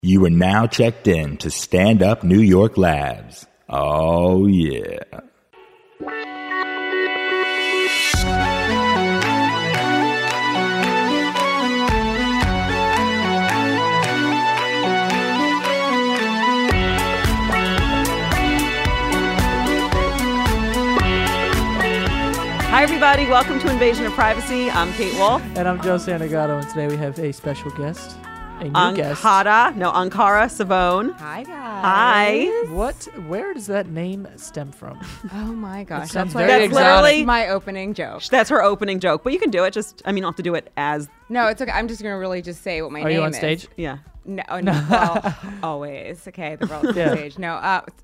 You are now checked in to Stand Up New York Labs. Oh, yeah. Hi, everybody. Welcome to Invasion of Privacy. I'm Kate Wolf. And I'm Joe Santagato, and today we have a special guest. A new guest. Ankara Savone. Hi, guys. Hi. Where does that name stem from? Oh, my gosh. sounds That's very exotic. my opening joke. That's her opening joke, but you can do it. You don't have to do it as. No, it's okay. I'm just going to really just say what my name is. Are you on stage? Yeah. No, well, always. Okay, the girl's on stage. No,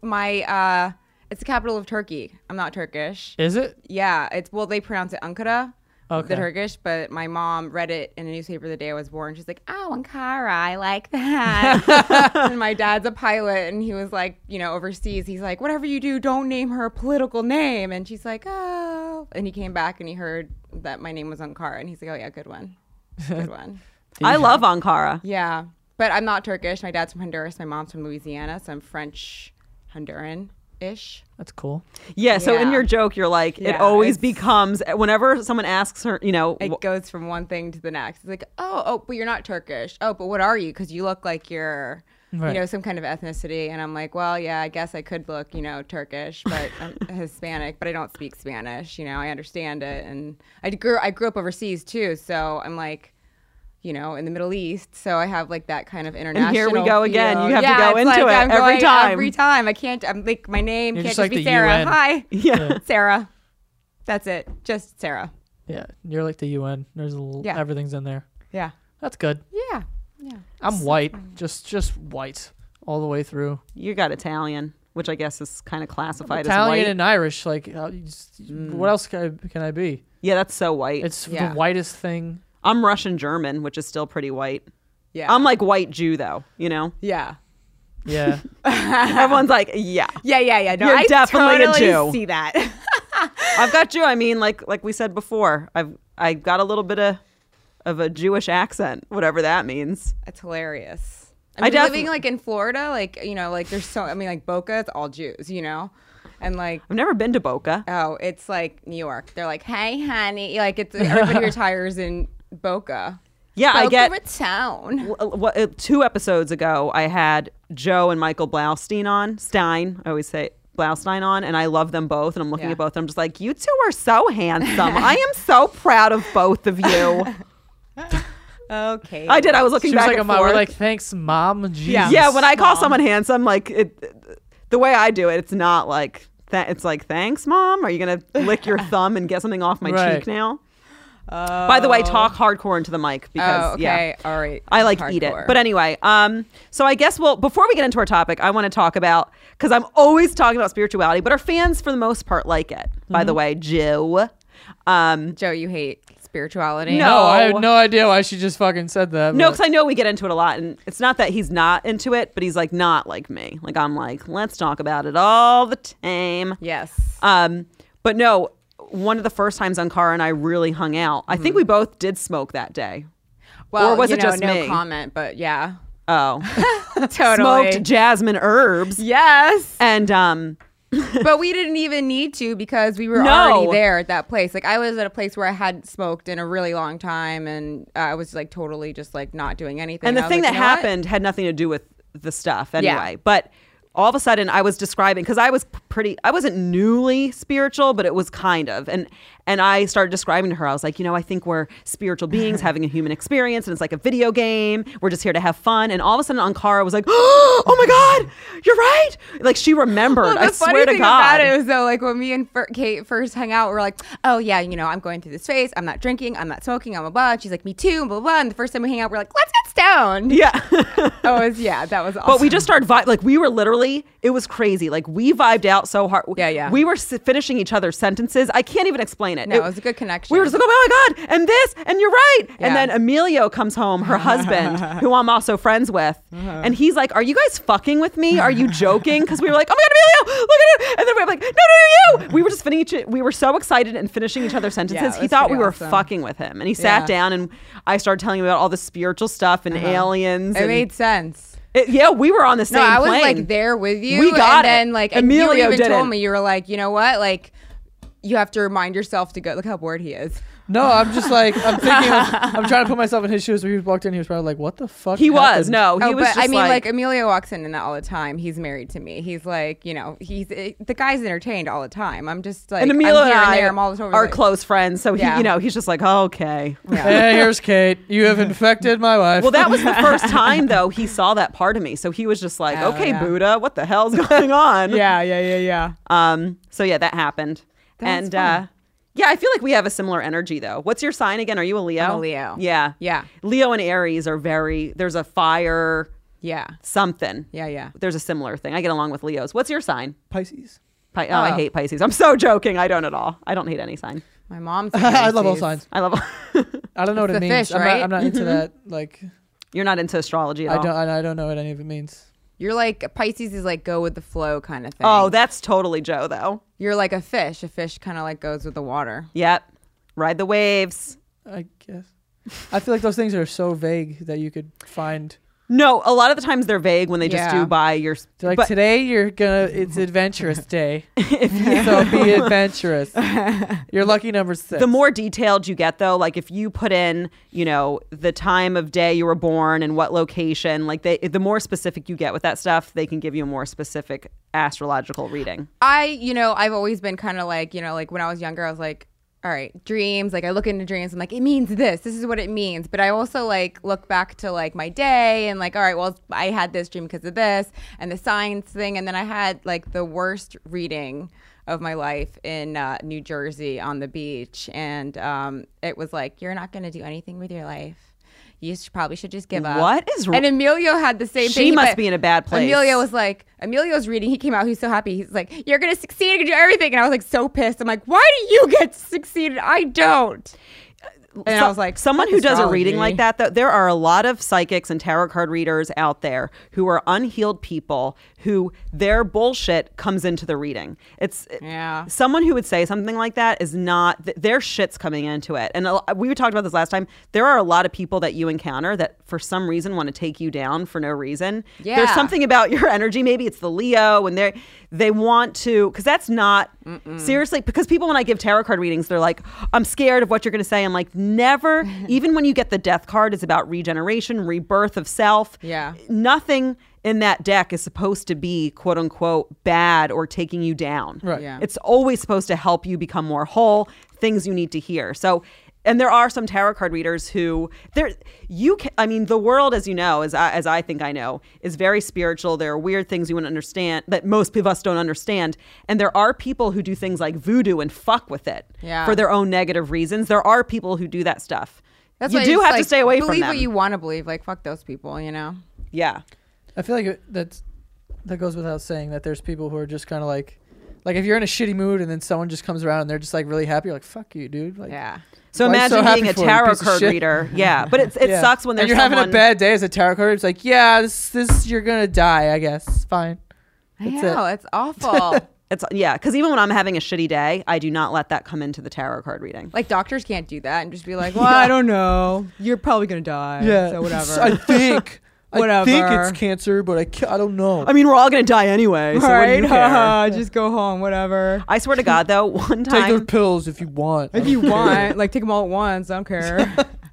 it's the capital of Turkey. I'm not Turkish. Is it? Yeah, they pronounce it Ankara. Okay. The Turkish, but my mom read it in a newspaper the day I was born. She's like, "Oh, Ankara, I like that." And my dad's a pilot, and he was like, overseas. He's like, "Whatever you do, don't name her a political name." And she's like, "Oh," and he came back and he heard that my name was Ankara, and he's like, "Oh yeah, good one, good one." I love Ankara. Yeah, but I'm not Turkish. My dad's from Honduras. My mom's from Louisiana, so I'm French Honduran-ish. That's cool. Yeah, so in your joke, you're like, it always becomes, whenever someone asks her, It goes from one thing to the next. It's like, oh, but you're not Turkish. Oh, but what are you? Because you look like you're, some kind of ethnicity. And I'm like, well, yeah, I guess I could look, Turkish, but I'm Hispanic, but I don't speak Spanish. I understand it. And I grew up overseas too. So I'm like, in the Middle East. So I have like that kind of international. And here we go again. feel. You have to go into it I'm every going time. Every time. I can't, I'm like, my name You're can't just like be the Sarah. UN. Hi. Yeah. Sarah. That's it. Just Sarah. Yeah, you're like the UN. There's everything's in there. Yeah. That's good. Yeah. I'm white, just white all the way through. You got Italian, which I guess is kind of classified Italian as white. and Irish. Like, what else can I be? Yeah, that's so white. It's the whitest thing. I'm Russian German, which is still pretty white. Yeah. I'm like white Jew, though, Yeah. Yeah. Everyone's like, yeah. Yeah. No, You're I definitely a totally Jew. see that. I've got Jew. I mean, like we said before, I got a little bit of a Jewish accent, whatever that means. That's hilarious. Living like in Florida, like there's like Boca, it's all Jews, and like I've never been to Boca. oh, it's like New York. They're like, hey, honey, like it's everybody retires in Boca. Yeah, Boca I get. Raton. 2 episodes ago, I had Joe and Michael Blaustein on. I always say Blaustein on, and I love them both. And I'm looking at both. And I'm just like, you two are so handsome. I am so proud of both of you. Okay. I did. I was looking She was back like, and We're forth. like, thanks, Mom. Jesus. Yeah, when I call Mom. someone handsome, like the way I do it, it's not like that. It's like, thanks, Mom. Are you gonna lick your thumb and get something off my cheek now? By the way, talk hardcore into the mic because okay. All right. I like eat it. But anyway, so I guess before we get into our topic, I want to talk about, because I'm always talking about spirituality, but our fans for the most part like it. By the way, Joe. Joe, you hate spirituality? No. No, I have no idea why she just fucking said that. No, but- because I know we get into it a lot, and it's not that he's not into it, but he's like not like me. Like I'm like, let's talk about it all the time. Yes. But no, one of the first times Ankara and I really hung out, I think we both did smoke that day. Well, or was it just no me? comment, but yeah. Oh, Totally. smoked jasmine herbs. Yes. And But we didn't even need to because we were No. already there at that place. Like I was at a place where I hadn't smoked in a really long time, and I was like totally just like not doing anything. and the I was thing like, that "You know what?" happened had nothing to do with the stuff anyway. But all of a sudden I was describing, because I wasn't newly spiritual, but it was kind of. And I started describing to her, I was like, I think we're spiritual beings having a human experience, and it's like a video game. We're just here to have fun. And all of a sudden Ankara was like, oh my God, you're right. Like she remembered. Well, I the funny swear to thing God. about it was though, like when me and Kate first hung out, we're like, oh yeah, I'm going through this phase. I'm not drinking. I'm not smoking. I'm blah blah. And she's like, me too. Blah blah. And the first time we hang out, we're like, let's get stoned. Yeah. That was awesome. But we just started like we were literally, it was crazy. Like we vibed out so hard. Yeah. We were finishing each other's sentences. I can't even explain it. No, it was a good connection. We were just like, oh my God, and this, and you're right. Yeah. And then Emilio comes home, her husband, who I'm also friends with. And he's like, are you guys fucking with me? Are you joking? Because we were like, oh my God, Emilio, look at it. And then we were like, no, you. We were just we were so excited and finishing each other's sentences. it He was thought we pretty were awesome. fucking with him. And he sat down and I started telling him about all the spiritual stuff and aliens. It and made sense. Yeah, we were on the same No, I was plane. like there with you. We got and it. then like Emilio you even didn't. told me, you were like, you know what? Like you have to remind yourself to go. Look how bored he is. No, I'm just like, I'm thinking, I'm trying to put myself in his shoes where he walked in, he was probably like, what the fuck He happened? was. No, he was but just I mean, like Emilio walks in that all the time. He's married to me. He's like, you know, the guy's entertained all the time. I'm just like, and Emilio I'm here and I there. I'm all over are like, close friends. So, Yeah. he, you know, he's just like, oh, okay. Hey, here's Kate. You have infected my wife. Well, that was the first time, though, he saw that part of me. So he was just like, Oh, okay, yeah. Buddha, what the hell's going on? Yeah. So, yeah, that happened. That's and fun. yeah, I feel like we have a similar energy, though. What's your sign again? Are you a Leo? I'm a Leo. Yeah. Yeah. Leo and Aries are there's a fire Yeah. something. Yeah. There's a similar thing. I get along with Leos. What's your sign? Pisces. I hate Pisces. I'm so joking. I don't at all. I don't hate any sign. My mom's. I love all signs. I love I don't know what It's it the means. fish, right? I'm not into that. Like, You're not into astrology at all. I don't know what any of it means. You're like Pisces is like go with the flow kind of thing. Oh, that's totally Joe, though. You're like a fish. A fish kind of like goes with the water. Yep. Ride the waves. I guess. I feel like those things are so vague that you could find. No, a lot of the times they're vague when they just Yeah. do by your. They're like, but- today it's adventurous day. So be adventurous. Your lucky number 6. The more detailed you get, though, like if you put in, you know, the time of day you were born and what location, like the more specific you get with that stuff, they can give you a more specific astrological reading. I've always been kind of like, like when I was younger, I was like, all right, dreams. Like I look into dreams. I'm like, it means this. This is what it means. But I also like look back to like my day and like, all right, well, I had this dream because of this and the science thing. And then I had like the worst reading of my life in New Jersey on the beach. And it was like, you're not going to do anything with your life. You probably should just give up. What is And Emilio had the same thing. She must be in a bad place. Emilio's reading. He came out. He's so happy. He's like, you're going to succeed. You can do everything. And I was like so pissed. I'm like, why do you get to succeed? I don't. And I was like, someone fuck who does a astrology. reading like that, though, there are a lot of psychics and tarot card readers out there who are unhealed people who their bullshit comes into the reading. Yeah. Someone who would say something like that is not, their shit's coming into it. And we talked about this last time. There are a lot of people that you encounter that for some reason want to take you down for no reason. Yeah. There's something about your energy. Maybe it's the Leo and they want to, because that's not, seriously, because people, when I give tarot card readings, they're like, I'm scared of what you're going to say. I'm like, never, even when you get the death card, is about regeneration, rebirth of self. Yeah. Nothing in that deck is supposed to be quote unquote bad or taking you down. Right. Yeah. It's always supposed to help you become more whole, things you need to hear. So, and there are some tarot card readers who the world, as you know, as I think I know, is very spiritual. There are weird things you wouldn't understand that most of us don't understand. And there are people who do things like voodoo and fuck with it for their own negative reasons. There are people who do that stuff. That's You why do it's have to like, stay away from believe them. what you want to believe. Like, fuck those people, Yeah. I feel like that goes without saying that there's people who are just kind of like if you're in a shitty mood and then someone just comes around and they're just like really happy, you're like, fuck you, dude. Like, Yeah. So Why are you so imagine being happy a for it, tarot piece of card shit? reader. Yeah. But it Yeah. sucks when there's and you're having a someone- bad day as a tarot card. It's like, yeah, this you're gonna die, I guess. Fine. I That's know. It's awful. because even when I'm having a shitty day, I do not let that come into the tarot card reading. Like, doctors can't do that and just be like, well, I don't know. You're probably going to die. Yeah. So whatever. I think. I think Whatever. it's cancer, but I don't know. I mean, we're all going to die anyway, so what do you care? Just go home, whatever. I swear to God, though, one Take those time pills if you want. If you want, like, take them all at once. I don't care.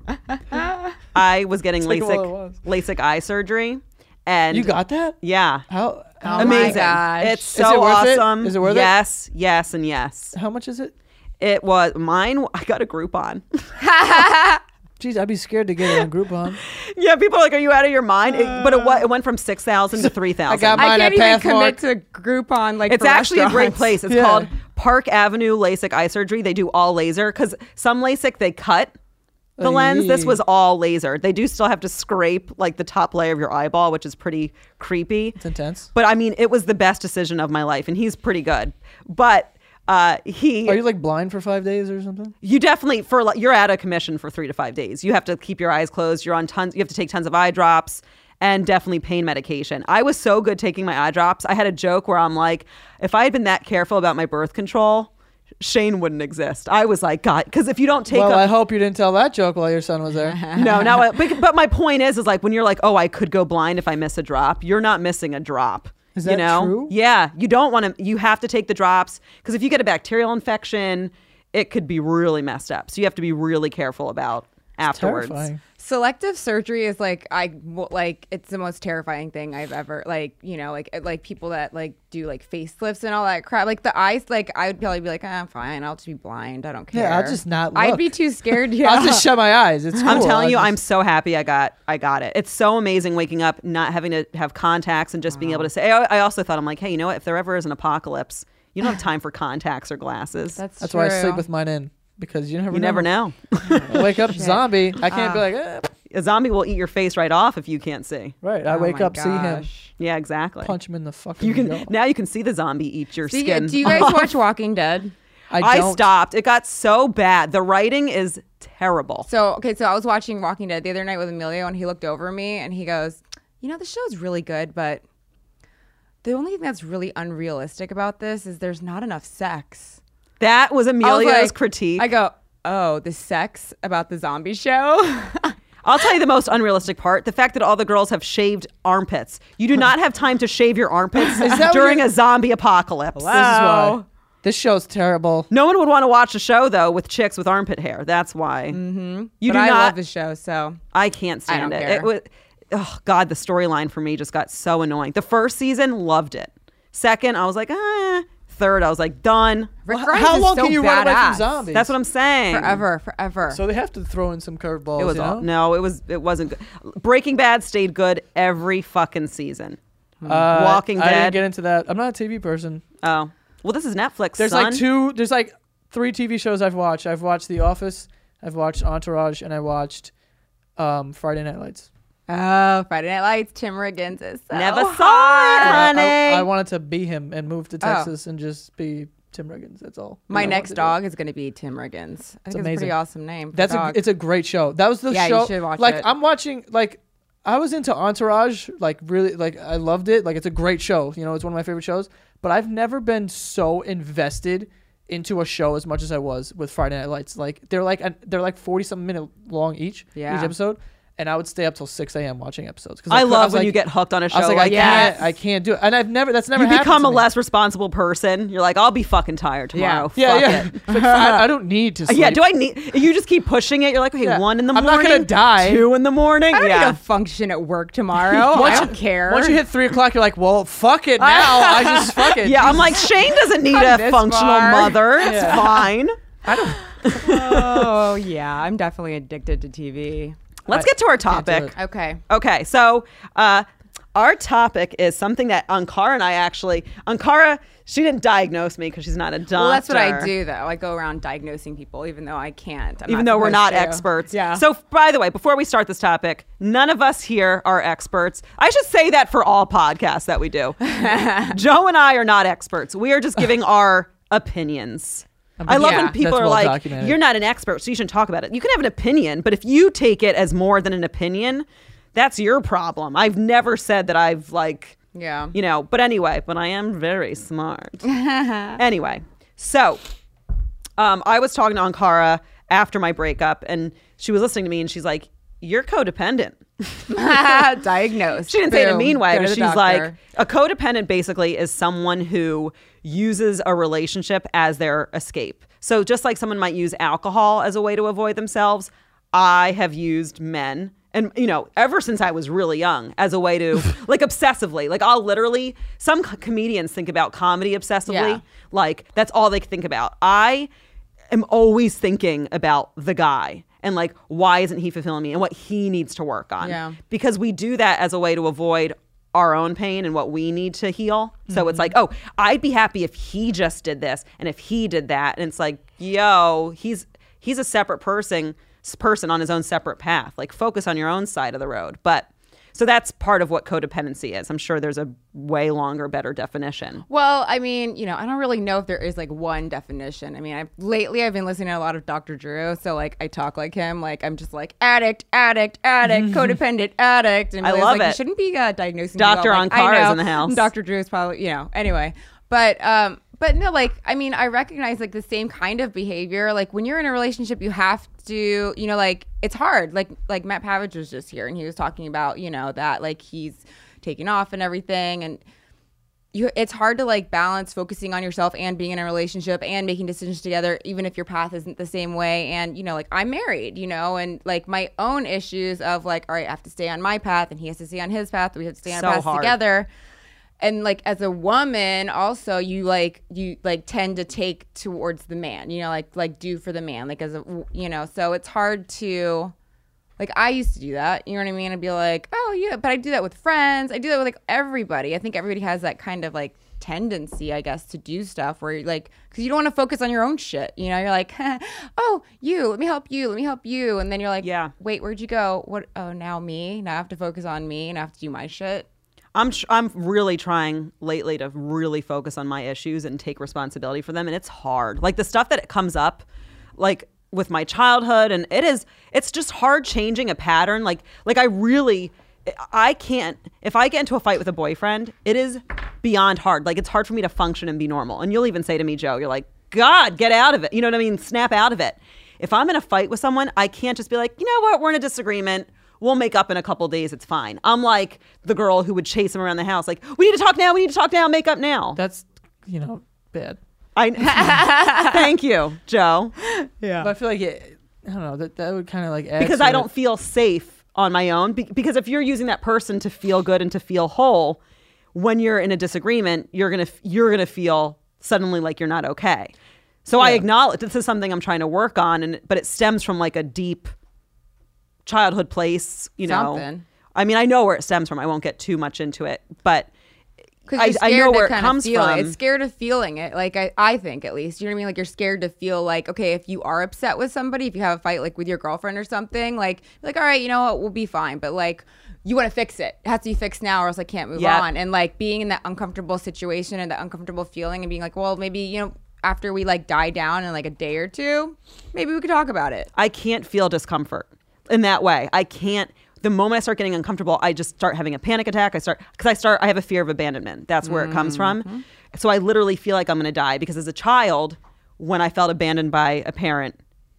I was getting Take them all at once. LASIK eye surgery, and You got that? yeah, How Oh my amazing. gosh. It's Is so it worth it? awesome. Is it worth it? Yes, yes, and yes. How much is it? It was mine. I got a Groupon. Jeez, I'd be scared to get it on Groupon. Yeah, people are like, "Are you out of your mind?" But it went from 6,000 to 3,000. I got I mine can't at even commit Pathmark. to Groupon. Like, It's for actually a great restaurants. place. It's Yeah. called Park Avenue LASIK Eye Surgery. They do all laser because some LASIK they cut the lens. This was all laser. They do still have to scrape like the top layer of your eyeball, which is pretty creepy. It's intense. But I mean, it was the best decision of my life, and he's pretty good. But Are you like blind for 5 days or something? you definitely you're out of commission for 3 to 5 days. You have to keep your eyes closed. You're on tons. You have to take tons of eye drops and definitely pain medication. I was so good taking my eye drops. I had a joke where I'm like, if I had been that careful about my birth control, Shane wouldn't exist. I was like, God, because if you don't take I hope you didn't tell that joke while your son was there. no, but my point is like when you're like, oh, I could go blind if I miss a drop, you're not missing a drop. Is that true? Yeah. You don't want to, you have to take the drops because if you get a bacterial infection, it could be really messed up. So you have to be really careful about afterwards. Terrifying. Selective surgery is like it's the most terrifying thing I've ever like people that like do like facelifts and all that crap. Like the eyes, like I would probably be like, I'm fine, I'll just be blind. I don't care. Yeah, I'll just not look. I'd be too scared. Yeah. I'll just shut my eyes. It's cool. I'm telling you, I'm so happy I got it. It's so amazing waking up, not having to have contacts and just being able to say, I also thought, I'm like, hey, you know what? If there ever is an apocalypse, you don't have time for contacts or glasses. That's why I sleep with mine in. Because you never know. I wake up zombie. I can't be like, A zombie will eat your face right off if you can't see. Right. I wake up, see him. Yeah, exactly. Punch him in the fucking jaw. Now you can see the zombie eat your skin. Do you guys watch Walking Dead? I stopped. It got so bad. The writing is terrible. So I was watching Walking Dead the other night with Emilio, and he looked over at me and he goes, the show's really good, but the only thing that's really unrealistic about this is there's not enough sex. That was Emilio's critique. I go, oh, the sex about the zombie show? I'll tell you the most unrealistic part. The fact that all the girls have shaved armpits. You do not have time to shave your armpits during a zombie apocalypse. This is why. This show's terrible. No one would want to watch a show, though, with chicks with armpit hair. That's why. Mm-hmm. I love the show, so. I can't stand it. Care. It was, oh, God, the storyline for me just got so annoying. The first season, loved it. Second, I was like, Third, I was like, done. How long can you run away from zombies? That's what I'm saying. Forever. So they have to throw in some curveballs. It was no, it wasn't good. Breaking Bad stayed good every fucking season. Walking Dead. I didn't get into that. I'm not a TV person. Oh, well, this is Netflix. There's like 3 TV shows I've watched. I've watched The Office, I've watched Entourage, and I watched Friday Night Lights. Oh, Friday Night Lights. Tim Riggins is so never saw hot. it, honey. I wanted to be him and move to Texas and just be Tim Riggins. That's all. My next dog is going to be Tim Riggins. I think it's a pretty awesome name. It's a great show. That was the show. Yeah, you should watch it. I'm watching. I was into Entourage. Really, I loved it. It's a great show. It's one of my favorite shows. But I've never been so invested into a show as much as I was with Friday Night Lights. They're 40-something minute long each episode. And I would stay up till 6 a.m. watching episodes. I love when you get hooked on a show. I was like, I can't do it. And that's never happened. You become a less responsible person. You're like, I'll be fucking tired tomorrow. Yeah. I don't need to sleep. Yeah, do I need... You just keep pushing it. You're like, okay, 1 in the morning. I'm not going to die. 2 in the morning. I don't need to function at work tomorrow. I don't care. Once you hit 3 o'clock, you're like, well, fuck it now. I just fuck it. Yeah, I'm like, Shane doesn't need a functional mother. It's fine. I don't... Oh, yeah. I'm definitely addicted to TV. Let's get to our topic. Okay. So our topic is something that Ankara and I Ankara, she didn't diagose me because she's not a doctor. Well, that's what I do, though. I go around diagnosing people, even though I can't. Even though we're not experts. Yeah. So, by the way, before we start this topic, none of us here are experts. I should say that for all podcasts that we do. Joe and I are not experts. We are just giving our opinions. I love when people are like, documented. You're not an expert, so you shouldn't talk about it. You can have an opinion, but if you take it as more than an opinion, that's your problem. I've never said that I've but anyway, but I am very smart. Anyway, so I was talking to Ankara after my breakup, and she was listening to me, and she's like, you're codependent. Diagnosed. She didn't say it in a mean way, but she's like, a codependent basically is someone who uses a relationship as their escape. So just like someone might use alcohol as a way to avoid themselves, I have used men, and ever since I was really young, as a way to obsessively, I'll literally, some comedians think about comedy obsessively. Yeah. That's all they think about. I am always thinking about the guy. And why isn't he fulfilling me and what he needs to work on? Yeah. Because we do that as a way to avoid our own pain and what we need to heal. So it's like, oh, I'd be happy if he just did this and if he did that. And it's like, yo, he's a separate person on his own separate path. Focus on your own side of the road. But so that's part of what codependency is. I'm sure there's a way longer, better definition. Well, I mean, I don't really know if there is one definition. I mean, lately I've been listening to a lot of Dr. Drew, so I talk like him. I'm just addict, codependent addict. And I love it. You shouldn't be diagnosing Dr. Ankara is in the house. Dr. Drew is probably, anyway. But But no, like, I mean, I recognize like the same kind of behavior. Like when you're in a relationship, you have to, you know, like it's hard. Like Matt Pavage was just here and he was talking about, you know, that like he's taking off and everything. And it's hard to like balance focusing on yourself and being in a relationship and making decisions together, even if your path isn't the same way. And, you know, like I'm married, you know, and like my own issues of like, all right, I have to stay on my path and he has to stay on his path. We have to stay on our paths together. And like as a woman also you tend to take towards the man, you know, like do for the man, like as a, you know, so it's hard to, like I used to do that, you know what I mean? I'd be like, oh yeah, but I do that with friends. I do that with like everybody. I think everybody has that kind of like tendency, I guess, to do stuff where you're like, because you don't want to focus on your own shit, you know, you're like, oh, let me help you. And then you're like, yeah, wait, where'd you go? What? Oh, now me? Now I have to focus on me and I have to do my shit. I'm really trying lately to really focus on my issues and take responsibility for them. And it's hard. Like the stuff that comes up, like with my childhood, and it's just hard changing a pattern. Like I can't, if I get into a fight with a boyfriend, it is beyond hard. Like it's hard for me to function and be normal. And you'll even say to me, Joe, you're like, God, get out of it. You know what I mean? Snap out of it. If I'm in a fight with someone, I can't just be like, you know what? We're in a disagreement. We'll make up in a couple days. It's fine. I'm like the girl who would chase him around the house. Like, we need to talk now. Make up now. That's, you know, bad. Thank you, Joe. Yeah. But I feel like I don't know, that would kind of like add because I don't feel safe on my own. Because if you're using that person to feel good and to feel whole, when you're in a disagreement, you're gonna feel suddenly like you're not okay. So I acknowledge this is something I'm trying to work on, but it stems from like a deep childhood place, you know. Something. I mean, I know where it stems from. I won't get too much into it, but I know where it comes from. It's scared of feeling it. Like I think at least, you know what I mean? Like you're scared to feel like, okay, if you are upset with somebody, if you have a fight like with your girlfriend or something, like all right, you know what, we'll be fine. But like you want to fix it. It has to be fixed now or else I can't move on. And like being in that uncomfortable situation and that uncomfortable feeling and being like, well, maybe, you know, after we like die down in like a day or two, maybe we could talk about it. I can't feel discomfort in that way. I can't. The moment I start getting uncomfortable, I just start having a panic attack. I have a fear of abandonment. That's where it comes from. So I literally feel like I'm going to die because as a child, when I felt abandoned by a parent,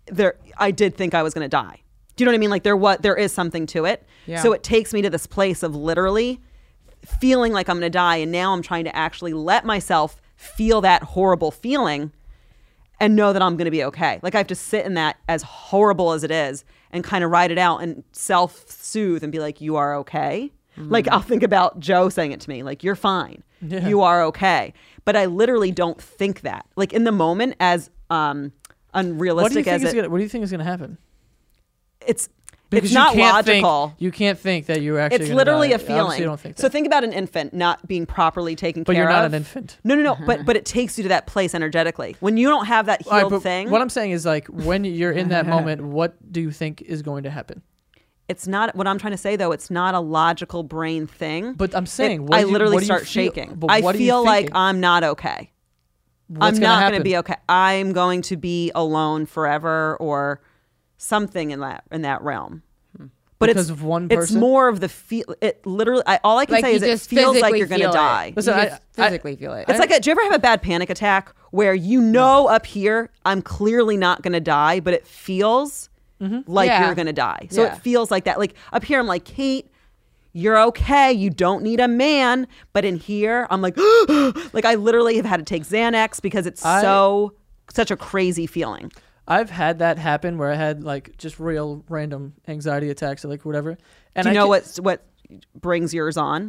I did think I was going to die. Do you know what I mean? Like there is something to it. Yeah. So it takes me to this place of literally feeling like I'm going to die. And now I'm trying to actually let myself feel that horrible feeling and know that I'm going to be okay. Like I have to sit in that, as horrible as it is, and kind of ride it out and self-soothe and be like, you are okay. Like I'll think about Joe saying it to me, like, you're fine. Yeah. You are okay. But I literally don't think that. Like in the moment, as unrealistic as it. What do you think is going to happen? It's not logical. You can't think that you're actually. It's literally die. a feeling. Obviously, you don't think that. So think about an infant not being properly taken care of. But you're not an infant. No. But it takes you to that place energetically. When you don't have that healed thing. What I'm saying is, like, when you're in that moment, what do you think is going to happen? It's not what I'm trying to say, though. It's not a logical brain thing. But I'm saying, I literally start shaking. I feel like I'm not okay. I'm not going to be okay. I'm going to be alone forever or something in that realm. But because of one person? It's more of the feel. It literally, all I can say is it feels like you're going to die. Listen, I physically feel it. It's like, do you ever have a bad panic attack where you know up here, I'm clearly not going to die, but it feels like you're going to die. So it feels like that. Like up here, I'm like, Kate, you're okay. You don't need a man. But in here, I'm like, like I literally have had to take Xanax because it's such a crazy feeling. I've had that happen where I had like just real random anxiety attacks or like whatever. And do you know what brings yours on?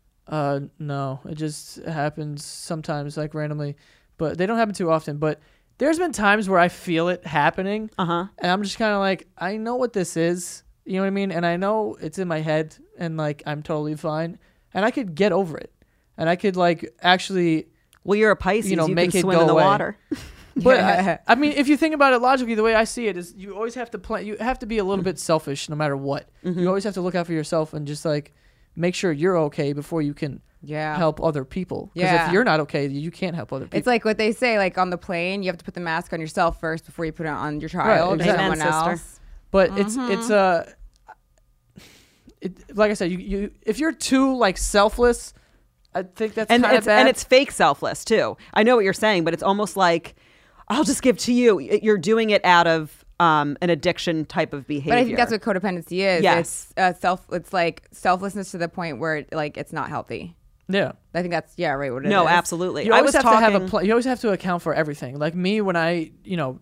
No, it just happens sometimes like randomly, but they don't happen too often. But there's been times where I feel it happening, and I'm just kind of like, I know what this is, you know what I mean? And I know it's in my head, and like I'm totally fine, and I could get over it, and I could like actually. Well, you're a Pisces, you make can it swim go in the away. water. But I mean, if you think about it logically, the way I see it is, you always have to plan. You have to be a little bit selfish, no matter what. You always have to look out for yourself and just like make sure you're okay before you can help other people. Because if you're not okay, you can't help other people. It's like what they say, like on the plane, you have to put the mask on yourself first before you put it on your child or someone else. But it's like I said, you if you're too like selfless, I think that's kind of bad. And it's fake selfless too. I know what you're saying, but it's almost like, I'll just give to you. You're doing it out of an addiction type of behavior. But I think that's what codependency is. Yes. It's like selflessness to the point where like it's not healthy. Yeah. I think that's right. What it is. No, absolutely. You always have to have you always have to account for everything. Like me, when I,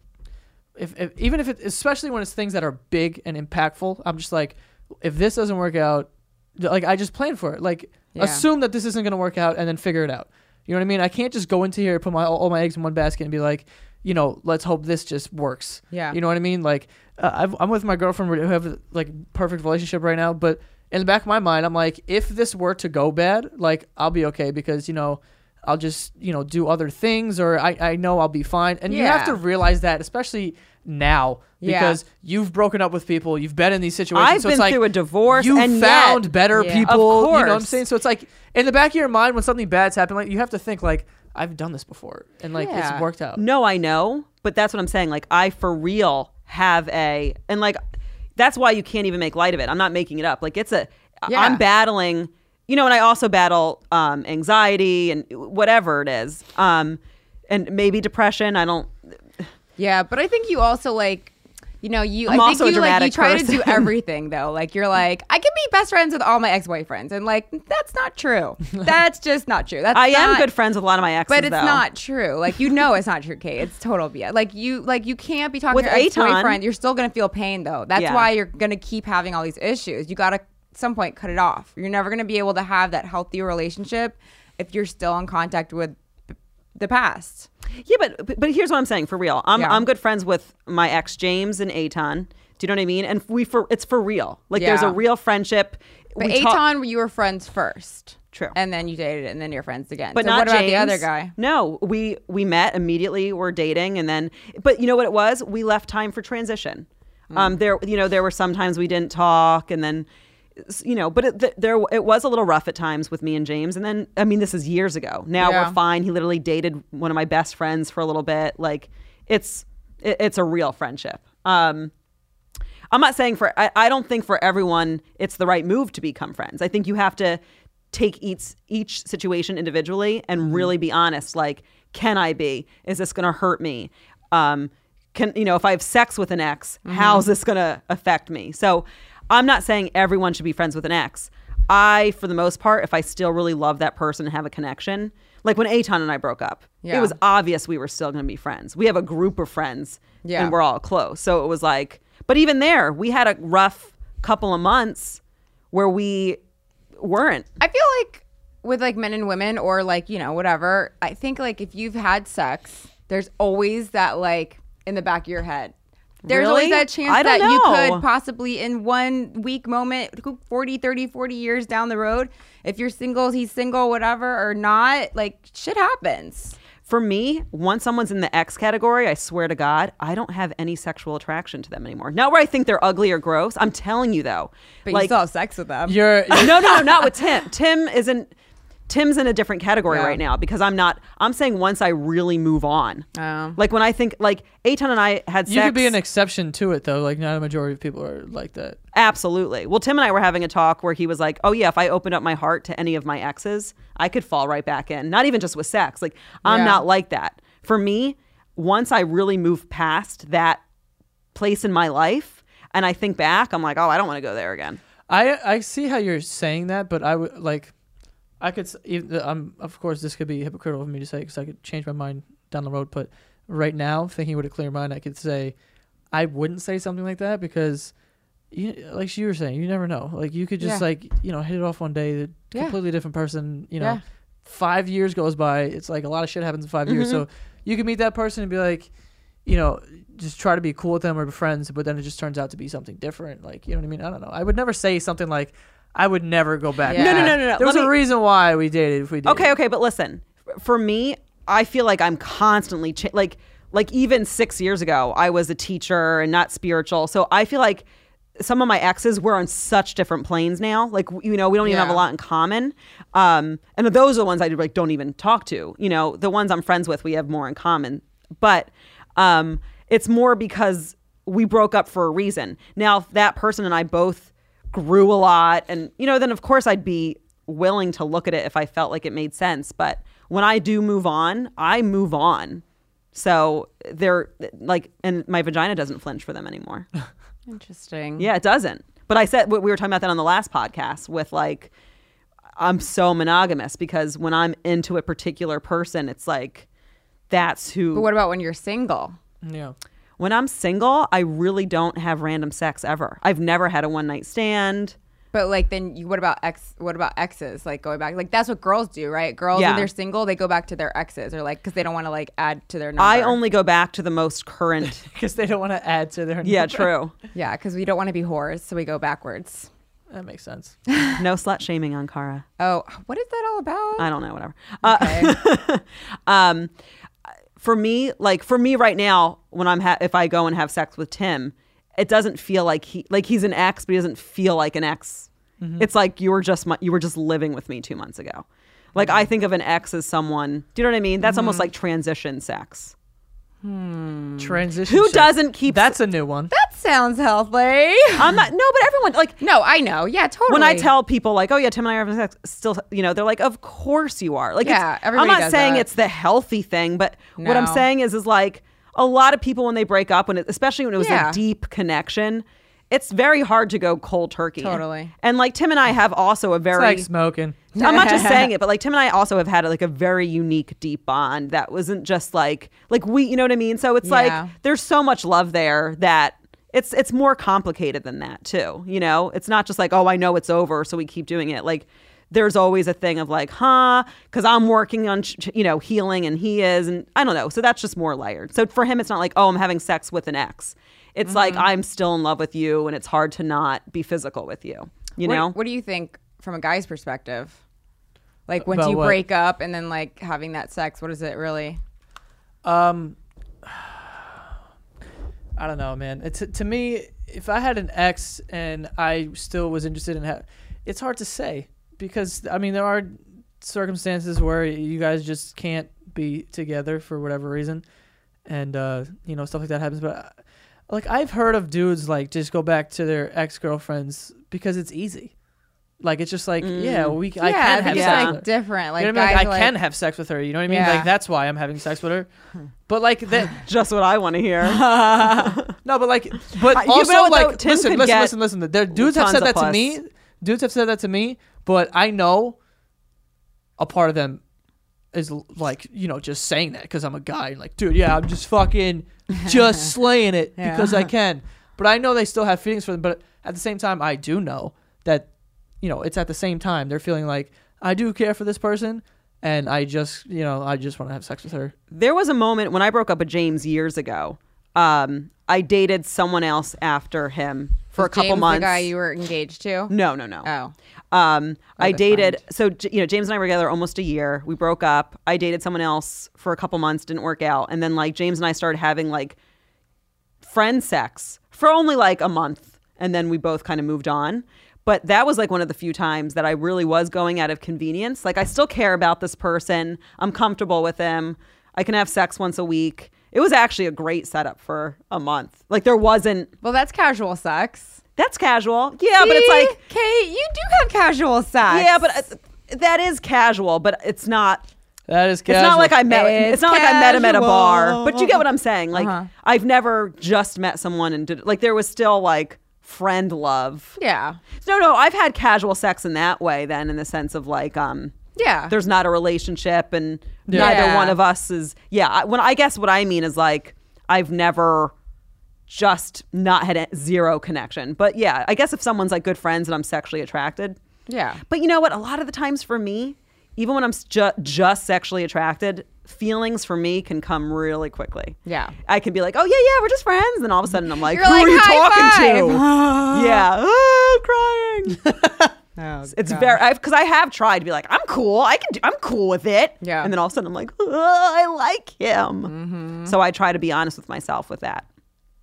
even if it, especially when it's things that are big and impactful, I'm just like, if this doesn't work out, like I just plan for it. Like assume that this isn't going to work out and then figure it out. You know what I mean? I can't just go into here, put all my eggs in one basket and be like, let's hope this just works. Yeah. You know what I mean? Like I'm with my girlfriend who have like perfect relationship right now, but in the back of my mind, I'm like, if this were to go bad, like I'll be okay because, I'll just, do other things, or I know I'll be fine. And you have to realize that, especially now, because you've broken up with people, you've been in these situations. I've been through a divorce, you and found better people. Of course. You know what I'm saying? So it's like in the back of your mind, when something bad's happened, like you have to think like, I've done this before, and like it's worked out. No, I know, but that's what I'm saying. Like I for real have and like that's why you can't even make light of it. I'm not making it up. Like I'm battling. And I also battle anxiety and whatever it is, and maybe depression. I don't. Yeah, but I think you also like, I'm also a dramatic you try person. to do everything though. Like you're like, I can be best friends with all my ex-boyfriends, and like that's not true. That's just not true. I am good friends with a lot of my exes, but it's not true. Like it's not true, Kate. It's total BS. Like you can't be talking with to your ex-boyfriend. Aton, you're still gonna feel pain though. That's why you're gonna keep having all these issues. You gotta at some point cut it off. You're never gonna be able to have that healthy relationship if you're still in contact with the past. Yeah, but here's what I'm saying for real. I'm good friends with my ex James and Aton. Do you know what I mean? And it's for real. Like there's a real friendship. But Aton, you were friends first. True. And then you dated, and then you're friends again. But so not what about James. the other guy? No, we met immediately. We're dating, and then. But you know what it was? We left time for transition. There were some times we didn't talk, and then. But it was a little rough at times with me and James. And then, this is years ago. Now we're fine. He literally dated one of my best friends for a little bit. Like it's a real friendship. I'm not saying I don't think for everyone it's the right move to become friends. I think you have to take each situation individually and really be honest. Like, can I be? Is this going to hurt me? If I have sex with an ex, how's this going to affect me? So I'm not saying everyone should be friends with an ex. For the most part, if I still really love that person and have a connection, like when Aton and I broke up, it was obvious we were still going to be friends. We have a group of friends and we're all close. So it was like, but even there, we had a rough couple of months where we weren't. I feel like with like men and women or like, whatever, I think like if you've had sex, there's always that like in the back of your head. There's always that chance that you could possibly in 1 week moment, 40 years down the road, if you're single, he's single, whatever, or not, like shit happens. For me, once someone's in the X category, I swear to God, I don't have any sexual attraction to them anymore. Not where I think they're ugly or gross. I'm telling you though. But you still have sex with them. No, not with Tim. Tim's in a different category right now because I'm saying once I really move on. Like when I think like Aton and I had sex. You could be an exception to it though. Like not a majority of people are like that. Absolutely. Well, Tim and I were having a talk where he was like, oh yeah, if I opened up my heart to any of my exes, I could fall right back in. Not even just with sex. Like I'm not like that. For me, once I really move past that place in my life and I think back, I'm like, oh, I don't want to go there again. I see how you're saying that, but I would like... of course, this could be hypocritical of me to say because I could change my mind down the road. But right now, thinking with a clear mind, I could say I wouldn't say something like that because, like you were saying, you never know. Like you could just hit it off one day. Completely different person. 5 years goes by. It's like a lot of shit happens in 5 years. So you could meet that person and be like, just try to be cool with them or be friends. But then it just turns out to be something different. Like you know what I mean? I don't know. I would never say something like. I would never go back. Yeah. No. There was a reason why we dated if we did. Okay, but listen. For me, I feel like I'm constantly like even 6 years ago, I was a teacher and not spiritual. So I feel like some of my exes were on such different planes now. Like we don't even have a lot in common. And those are the ones I don't even talk to. The ones I'm friends with, we have more in common. But it's more because we broke up for a reason. Now, if that person and I both grew a lot and then of course I'd be willing to look at it if I felt like it made sense. But when I do move on, I move on. So they're like, and my vagina doesn't flinch for them anymore. Interesting. Yeah, it doesn't. But I said, we were talking about that on the last podcast with like, I'm so monogamous because when I'm into a particular person, it's like, that's who. But what about when you're single? Yeah. When I'm single, I really don't have random sex ever. I've never had a one night stand. But like then what about exes, like going back, like that's what girls do, right? Girls when they're single, they go back to their exes or like because they don't want to like add to their number. I only go back to the most current Because they don't want to add to their number. Yeah, true. Yeah, because we don't want to be whores, so we go backwards. That makes sense. No slut shaming on Cara. Oh, what is that all about? I don't know, whatever. Okay. For me right now, when if I go and have sex with Tim, it doesn't feel like he's an ex, but he doesn't feel like an ex. Mm-hmm. It's like you were just living with me 2 months ago. Like I think of an ex as someone. Do you know what I mean? That's almost like transition sex. Transition. Who sex. doesn't keep? That's a new one. That sounds healthy. I'm not. No, but everyone like. No, I know. Yeah, totally. When I tell people like, oh yeah, Tim and I are having sex, still, they're like, of course you are. Like, yeah, I'm everybody not does saying that. it's the healthy thing, but what I'm No. saying is like a lot of people when they break up, especially when it was a deep connection, it's very hard to go cold turkey. Totally. And like Tim and I have also a very It's like smoking. I'm not just saying it, but like Tim and I also have had like a very unique deep bond that wasn't just like we, you know what I mean? So it's Yeah. like there's so much love there that it's more complicated than that too. It's not just like, oh, I know it's over, so we keep doing it. Like there's always a thing of like, because I'm working on healing and he is, and I don't know. So that's just more layered. So for him, it's not like, oh, I'm having sex with an ex. It's like I'm still in love with you, and it's hard to not be physical with you. You know? What do you think from a guy's perspective? Like once About you what? break up and then like having that sex, what is it really? I don't know, man. It's to me, if I had an ex and I still was interested in it's hard to say because I mean there are circumstances where you guys just can't be together for whatever reason, and stuff like that happens. But like I've heard of dudes like just go back to their ex-girlfriends because it's easy. Like it's just like I can have it's sex. like with her. different. Like You know what I guys mean? Like, I can have sex with her. You know what I mean? Yeah. Like that's why I'm having sex with her. But like that. Just what I want to hear. No, but You also know what, though? like Tim could listen. There dudes have tons said of that to puss. me. Dudes have said that to me, but I know a part of them is like just saying that because I'm a guy. Like, dude, yeah, I'm just fucking just slaying it because I can. But I know they still have feelings for them. But at the same time, I do know that it's at the same time they're feeling like I do care for this person. And I just want to have sex with her. There was a moment when I broke up with James years ago. I dated someone else after him for a couple James months. The guy you were engaged to? No. Oh. I dated, friend. so James and I were together almost a year. We broke up. I dated someone else for a couple months, didn't work out. And then like James and I started having like friend sex for only like a month. And then we both kind of moved on. But that was like one of the few times that I really was going out of convenience. Like I still care about this person. I'm comfortable with him. I can have sex once a week. It was actually a great setup for a month. Like there wasn't. Well, that's casual sex. That's casual. Yeah, but it's like. Kate, you do have casual sex. Yeah, but that is casual, but it's not. That is casual. It's not like I met. It's not like I met him at a bar. casual. But you get what I'm saying. Like I've never just met someone and did like there was still like friend love. Yeah. No, I've had casual sex in that way. Then in the sense of like Yeah. there's not a relationship and neither one of us is. Yeah. I guess what I mean is like I've never just not had zero connection. But yeah, I guess if someone's like good friends and I'm sexually attracted. Yeah. But you know what? A lot of the times for me, even when I'm just sexually attracted, feelings for me can come really quickly. Yeah. I can be like, oh, yeah, we're just friends. And then all of a sudden I'm like, You're who like, are you high talking to? Yeah. Crying. Oh, It's very, because I have tried to be like, I'm cool. I'm cool with it. Yeah. And then all of a sudden I'm like, I like him. Mm-hmm. So I try to be honest with myself with that.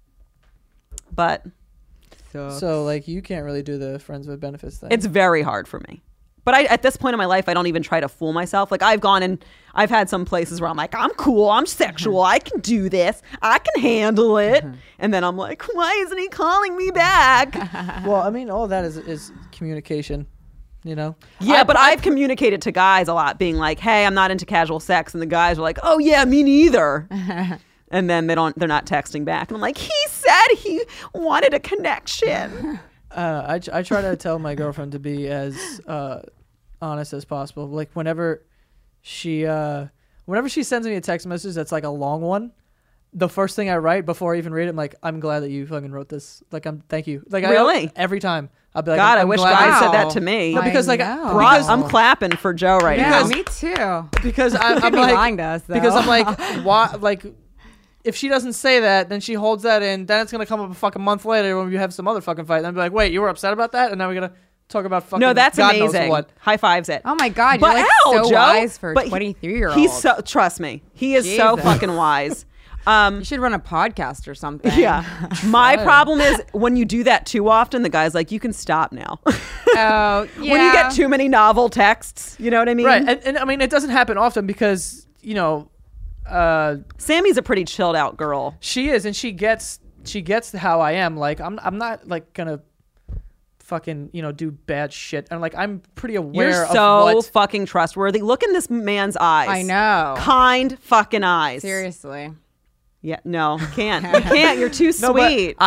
But So like you can't really do the friends with benefits thing. it's very hard for me. But at this point in my life, I don't even try to fool myself. Like I've gone and I've had some places where I'm like, I'm cool, I'm sexual, I can do this, I can handle it. And then I'm like, why isn't he calling me back? Well, I mean, all that is communication. You know? Yeah, but I've communicated to guys a lot, being like, "Hey, I'm not into casual sex," and the guys are like, "Oh yeah, me neither." And then they're not texting back, and I'm like, "He said he wanted a connection." I try to tell my girlfriend to be as honest as possible. Like whenever she sends me a text message that's like a long one, the first thing I write before I even read it, I'm like, "I'm glad that you fucking wrote this. Like, thank you." Like, really, every time I'll be like, "God, I wish glad guys you said that to me." No, because I'm clapping for Joe right Yeah, now. me too. Because I'm be like, lying to us, though. because I'm like, why? Like, if she doesn't say that, then she holds that in. Then it's gonna come up a fucking month later when we have some other fucking fight. And I'll be like, wait, you were upset about that, and now we're gonna talk about fucking. No, that's God knows amazing. what. High fives it. Oh my God, But you're like hell, so Joe, wise for a but 23-year-old. He's so, trust me, he is so Jesus. fucking wise. You should run a podcast or something. Yeah. My problem is when you do that too often, the guy's like, "You can stop now." Oh, yeah. When you get too many novel texts, you know what I mean? Right, and I mean it doesn't happen often because Sammy's a pretty chilled out girl. she is, and she gets how I am. Like I'm not like gonna fucking do bad shit, and like I'm pretty aware You're of so what. fucking trustworthy. Look in this man's eyes. I know. Kind fucking eyes. Seriously. Yeah. No, can't. You can't. You're too No, but sweet.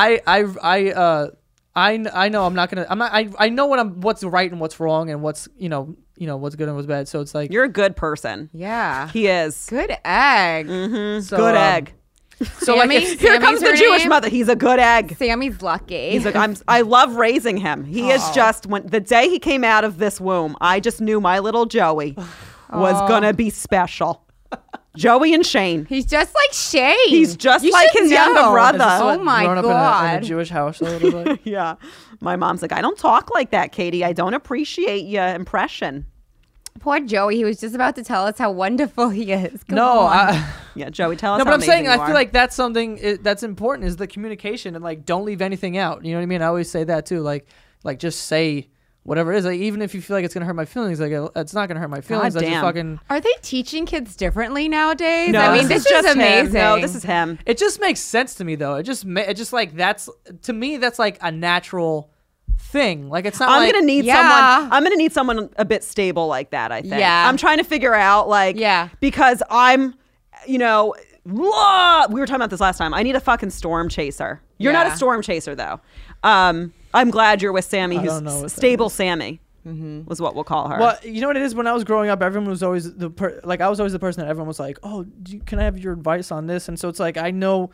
I know I'm not gonna. I know what's right and what's wrong and what's what's good and what's bad. So it's like You're a good person. Yeah. He is. Good egg. so, Good egg. So like Sammy? if, Here Sammy's comes the her Jewish name? mother. He's a good egg. Sammy's lucky. He's like, I love raising him. He is just when the day he came out of this womb, I just knew my little Joey was gonna be special. Joey and Shane. He's just like Shane. He's just You like should his younger know. brother. Oh my growing up in God. a Jewish house a little bit. Yeah. My mom's like, I don't talk like that, Katie. I don't appreciate your impression. Poor Joey. He was just about to tell us how wonderful he is. Come No, on. Yeah, Joey, tell us no, how but I'm saying amazing I you feel are. like that's something that's important is the communication and like don't leave anything out. You know what I mean? I always say that too. Like just say whatever it is. Like even if you feel like it's gonna hurt my feelings, like it's not gonna hurt my feelings. God I just damn. fucking. Are they teaching kids differently nowadays? No, I mean, this is just amazing. Him. No, this is him. It just makes sense to me though. It just like that's to me that's like a natural thing. Like it's not. I'm like, gonna need Yeah. someone. I'm gonna need someone a bit stable like that. I think. Yeah. I'm trying to figure out because I'm, we were talking about this last time. I need a fucking storm chaser. You're not Yeah. a storm chaser though. I'm glad you're with Sammy, I don't know what who's that stable is. Sammy. Was what we'll call her. Well, you know what it is. When I was growing up, everyone was always I was always the person that everyone was like, "Oh, can I have your advice on this?" And so it's like I know,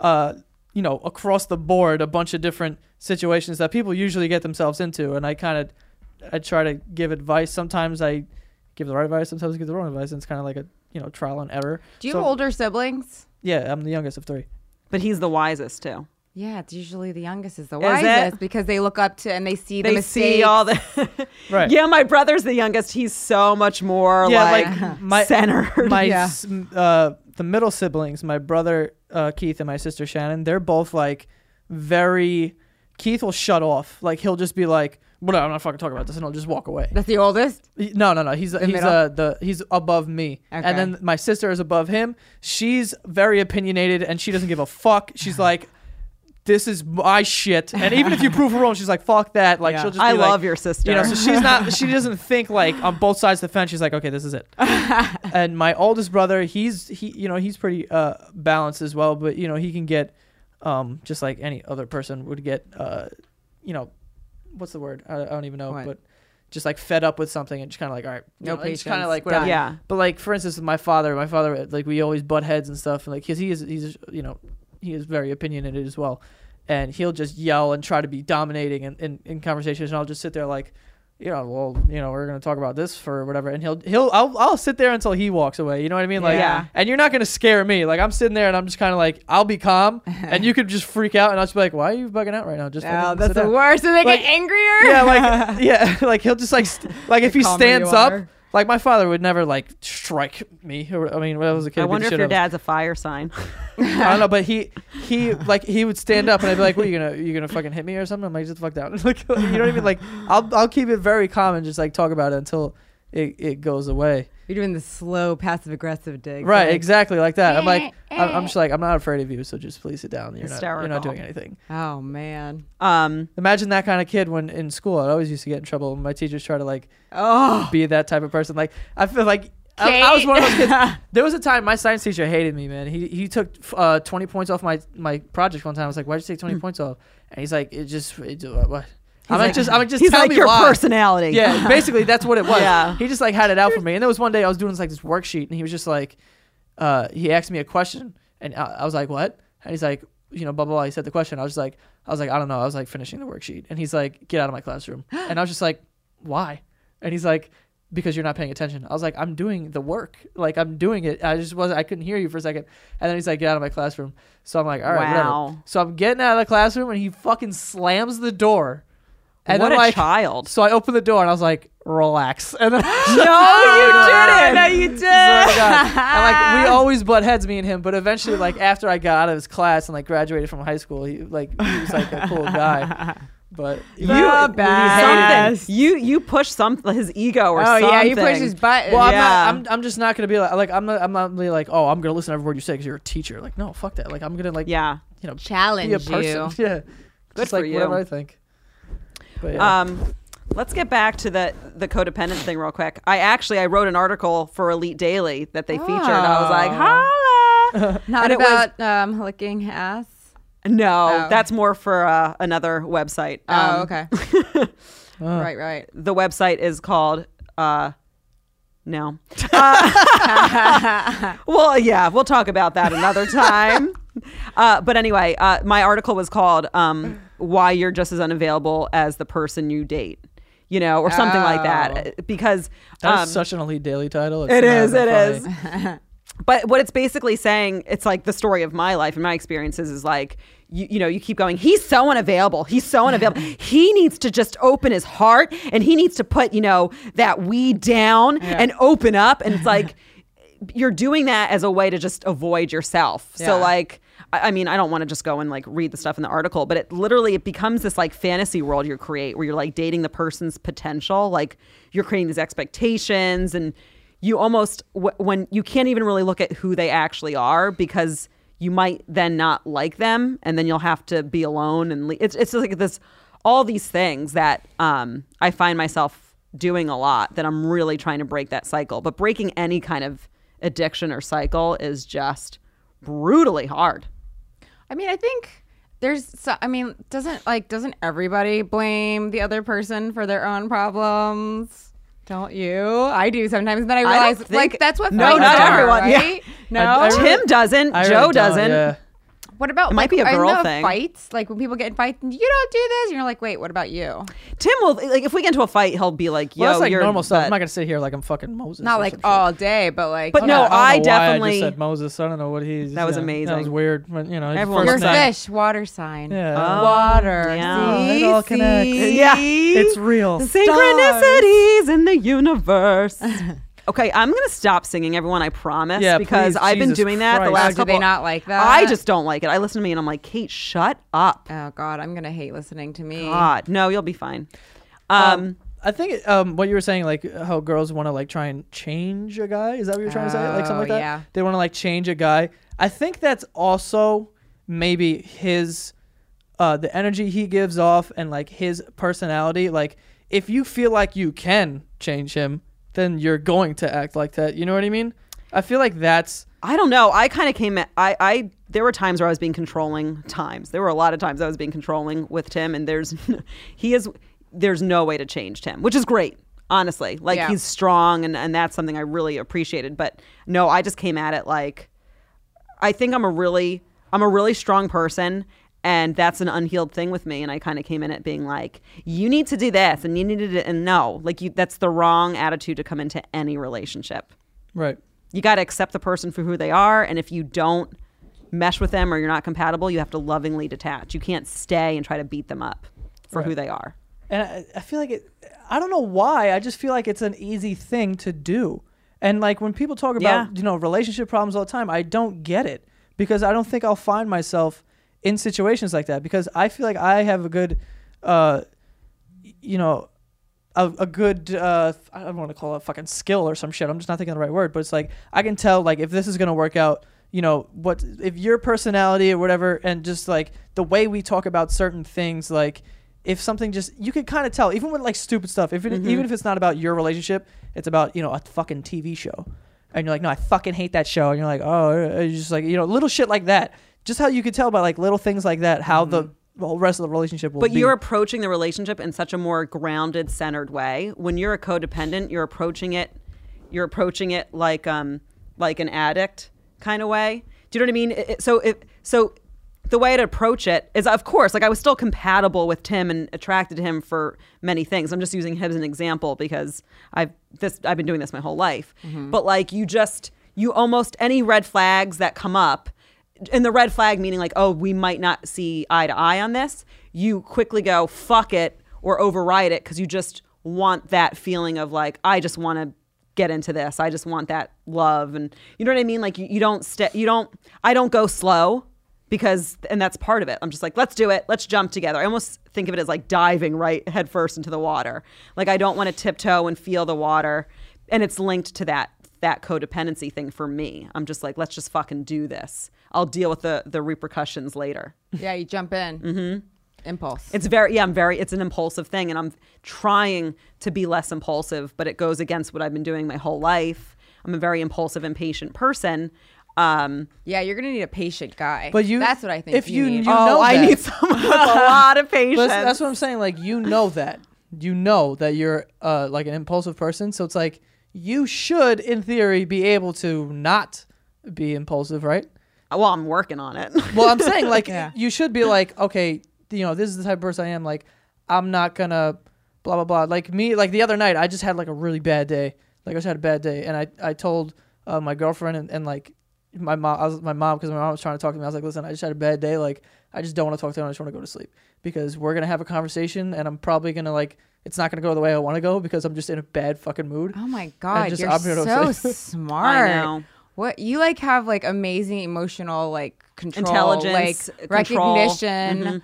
across the board, a bunch of different situations that people usually get themselves into, and I try to give advice. Sometimes I give the right advice, sometimes I give the wrong advice, and it's kind of like a trial and error. Do you have older siblings? Yeah, I'm the youngest of 3. but he's the wisest too. Yeah, it's usually the youngest is the Is wisest it? because they look up to and they see the They mistakes. see all the. Right. Yeah, my brother's the youngest. He's so much more centered. The middle siblings, my brother Keith and my sister Shannon, they're both like very. Keith will shut off. Like he'll just be like, "Whatever, I'm not fucking talking about this," and he'll just walk away. That's the oldest? No. He's middle? he's above me, Okay. and then my sister is above him. She's very opinionated, and she doesn't give a fuck. She's like, "This is my shit," and even if you prove her wrong, she's like, "Fuck that!" Like she'll just. Be I like, love your sister. So she's not. She doesn't think like on both sides of the fence. She's like, "Okay, this is it." And my oldest brother, he's pretty balanced as well, but he can get just like any other person would get what's the word? I don't even know, What? but just like fed up with something and just kind of like, all right, No it's patience. kind of like whatever. Done. Yeah. But like for instance, my father, like we always butt heads and stuff, and like he's he is very opinionated as well, and he'll just yell and try to be dominating in conversations, and I'll just sit there like, we're gonna talk about this for whatever, and I'll sit there until he walks away. You know what I mean? Like, Yeah. And you're not gonna scare me. Like I'm sitting there and I'm just kind of like, I'll be calm, and you could just freak out, and I'll just be like, why are you bugging out right now? Just Oh, fucking that's sit the down. worst. So they Like, get angrier? Yeah, like he'll just like if he calmer you stands up. are. Like my father would never like strike me. I mean, when I was a kid, I beat wonder the if shit your out of- dad's a fire sign. I don't know, but he would stand up and I'd be like, "What you gonna fucking hit me or something?" I'm like, "Just fuck down." Like, you know what I mean? Like, I'll keep it very calm and just like talk about it until it goes away. You're doing the slow passive aggressive dig. Right, like, exactly like that. I'm like, I'm just like, I'm not afraid of you, so just please sit down. You're Hysterical. not doing anything. Oh man. Imagine that kind of kid when in school. I always used to get in trouble when my teachers try to like Oh. be that type of person. Like I feel like I was one of those kids. There was a time my science teacher hated me, man. He took 20 points off my project one time. I was like, why'd you take 20 points off? And he's like, what? I'm like, just he's tell like me your why. personality. Yeah, basically that's what it was. Yeah. He just like had it out for me. And there was one day I was doing this worksheet, and he was just like, he asked me a question, and I was like, what? And he's like, blah blah blah. He said the question. I was like, I don't know. I was like finishing the worksheet, and he's like, get out of my classroom. And I was just like, why? And he's like, because you're not paying attention. I was like, I'm doing the work. Like I'm doing it. I couldn't hear you for a second. And then he's like, get out of my classroom. So I'm like, all right, whatever. So I'm getting out of the classroom, and he fucking slams the door. And what then, a like, child. So I opened the door, and I was like, relax. And then No, you didn't. No, you did. Swear to God. And like we always butt heads, me and him. But eventually, like after I got out of his class and like graduated from high school, he was like a cool guy. But you push his ego or something. Oh yeah, you push his button. Well, Yeah. I'm just not gonna be like I'm not really like, oh, I'm gonna listen to every word you say because you're a teacher. Like no, fuck that. Like I'm gonna like challenge be a person. you. Yeah, Good just for like you. whatever I think. But, yeah. Let's get back to the codependent thing real quick. I wrote an article for Elite Daily that they featured. I was like, holla. Not And about licking ass. No, Oh. that's more for another website. Okay. Right. The website is called no. Well, yeah, we'll talk about that another time. But anyway, my article was called "Why You're Just as Unavailable as the Person You Date," or something like that. Because That's such an Elite Daily title. it is. funny. But what it's basically saying, it's like the story of my life and my experiences is like, you keep going, he's so unavailable. He's so unavailable. He needs to just open his heart and he needs to put, that weed down and open up. And it's like, you're doing that as a way to just avoid yourself. Yeah. So like, I mean, I don't want to just go and like read the stuff in the article, but it becomes this like fantasy world you create where you're like dating the person's potential. Like you're creating these expectations and you almost, when you can't even really look at who they actually are because you might then not like them and then you'll have to be alone. And it's like all these things that I find myself doing a lot that I'm really trying to break that cycle. But breaking any kind of addiction or cycle is just brutally hard. I mean, I think doesn't everybody blame the other person for their own problems? Don't you? I do sometimes. Then I realize, that's what No, fights not are, everyone. right? Yeah. No, Tim doesn't. Joe doesn't. Yeah. What about It might be a girl in the thing. fights? Like when people get in fights, you don't do this, and you're like, wait, what about you? Tim will, like, if we get into a fight, he'll be like, yo, Well, that's like you're normal stuff. but- I'm not gonna sit here like I'm fucking Moses. Not or like some shit. all day, but like. But no, I don't know I why definitely- I just said Moses. I don't know what he's. That was That amazing. was weird. But, his Everyone You're first was name. fish, water sign. Yeah. Water. Yeah. See? It all connects. Yeah. It's real. Synchronicities in the universe. Okay, I'm gonna stop singing, everyone. I promise. Yeah, because please, I've been Jesus doing that the Christ. last Oh, do couple. they not like that? I just don't like it. I listen to me and I'm like, Kate, shut up. Oh God, I'm gonna hate listening to me. God, no, you'll be fine. I think what you were saying, like how girls want to like try and change a guy. Is that what you're trying to say? Like something like that. Yeah. They want to like change a guy. I think that's also maybe his, the energy he gives off and like his personality. Like if you feel like you can change him, then you're going to act like that. You know what I mean? I feel like that's. I don't know. I kind of came at, there were times where I was being controlling There were a lot of times I was being controlling with Tim and there's no way to change Tim, which is great. Honestly, like Yeah. he's strong and that's something I really appreciated. But no, I just came at it like, I think I'm a really strong person and that's an unhealed thing with me. And I kind of came in it being like, you need to do this and you need to do, and no, like that's the wrong attitude to come into any relationship. Right. You got to accept the person for who they are. And if you don't mesh with them or you're not compatible, you have to lovingly detach. You can't stay and try to beat them up for who they are. And I feel like I don't know why. I just feel like it's an easy thing to do. And like when people talk about, relationship problems all the time, I don't get it because I don't think I'll find myself in situations like that because I feel like I have a good, a good I don't want to call it a fucking skill or some shit. I'm just not thinking of the right word, but it's like I can tell like if this is gonna work out, you know, what if your personality or whatever, and just like the way we talk about certain things, like if something just you can kind of tell, even with like stupid stuff, if it, even if it's not about your relationship, it's about, you know, a fucking TV show, and you're like, no, I fucking hate that show, and you're like, oh, you're just like, you know, little shit like that. Just how you could tell by like little things like that, how the whole rest of the relationship will be. But you're approaching the relationship in such a more grounded, centered way. When you're a codependent, you're approaching it like an addict kind of way. Do you know what I mean? So the way to approach it is, of course, like I was still compatible with Tim and attracted to him for many things. I'm just using him as an example because I've been doing this my whole life. But like you almost any red flags that come up. And the red flag meaning like, oh, we might not see eye to eye on this. You quickly go, fuck it, or override it because you just want that feeling of like, I just want to get into this. I just want that love. And you know what I mean? Like I don't go slow and that's part of it. I'm just like, let's do it. Let's jump together. I almost think of it as like diving right head first into the water. Like I don't want to tiptoe and feel the water. And it's linked to that codependency thing for me. I'm just like, let's just fucking do this. I'll deal with the repercussions later. Yeah, you jump in. Impulse. It's it's an impulsive thing, and I'm trying to be less impulsive, but it goes against what I've been doing my whole life. I'm a very impulsive, impatient person. Yeah, you're gonna need a patient guy. But that's what I think. If you I that. need someone with a lot of patience. That's what I'm saying. Like you know that you're like an impulsive person, so it's like you should, in theory, be able to not be impulsive, right? Well, I'm working on it. Well, I'm saying like you should be like, okay, you know, this is the type of person I am. Like, I'm not gonna blah blah blah. Like me, like the other night, I just had like a really bad day. Like I just had a bad day, and I told my girlfriend and like my mom because my mom was trying to talk to me. I was like, listen, I just had a bad day. Like I just don't want to talk to them. I just want to go to sleep because we're gonna have a conversation, and I'm probably gonna like. It's not gonna go the way I want to go because I'm just in a bad fucking mood. Oh my god, you're so smart. I know. What you like have like amazing emotional like control, intelligence, like control. Recognition.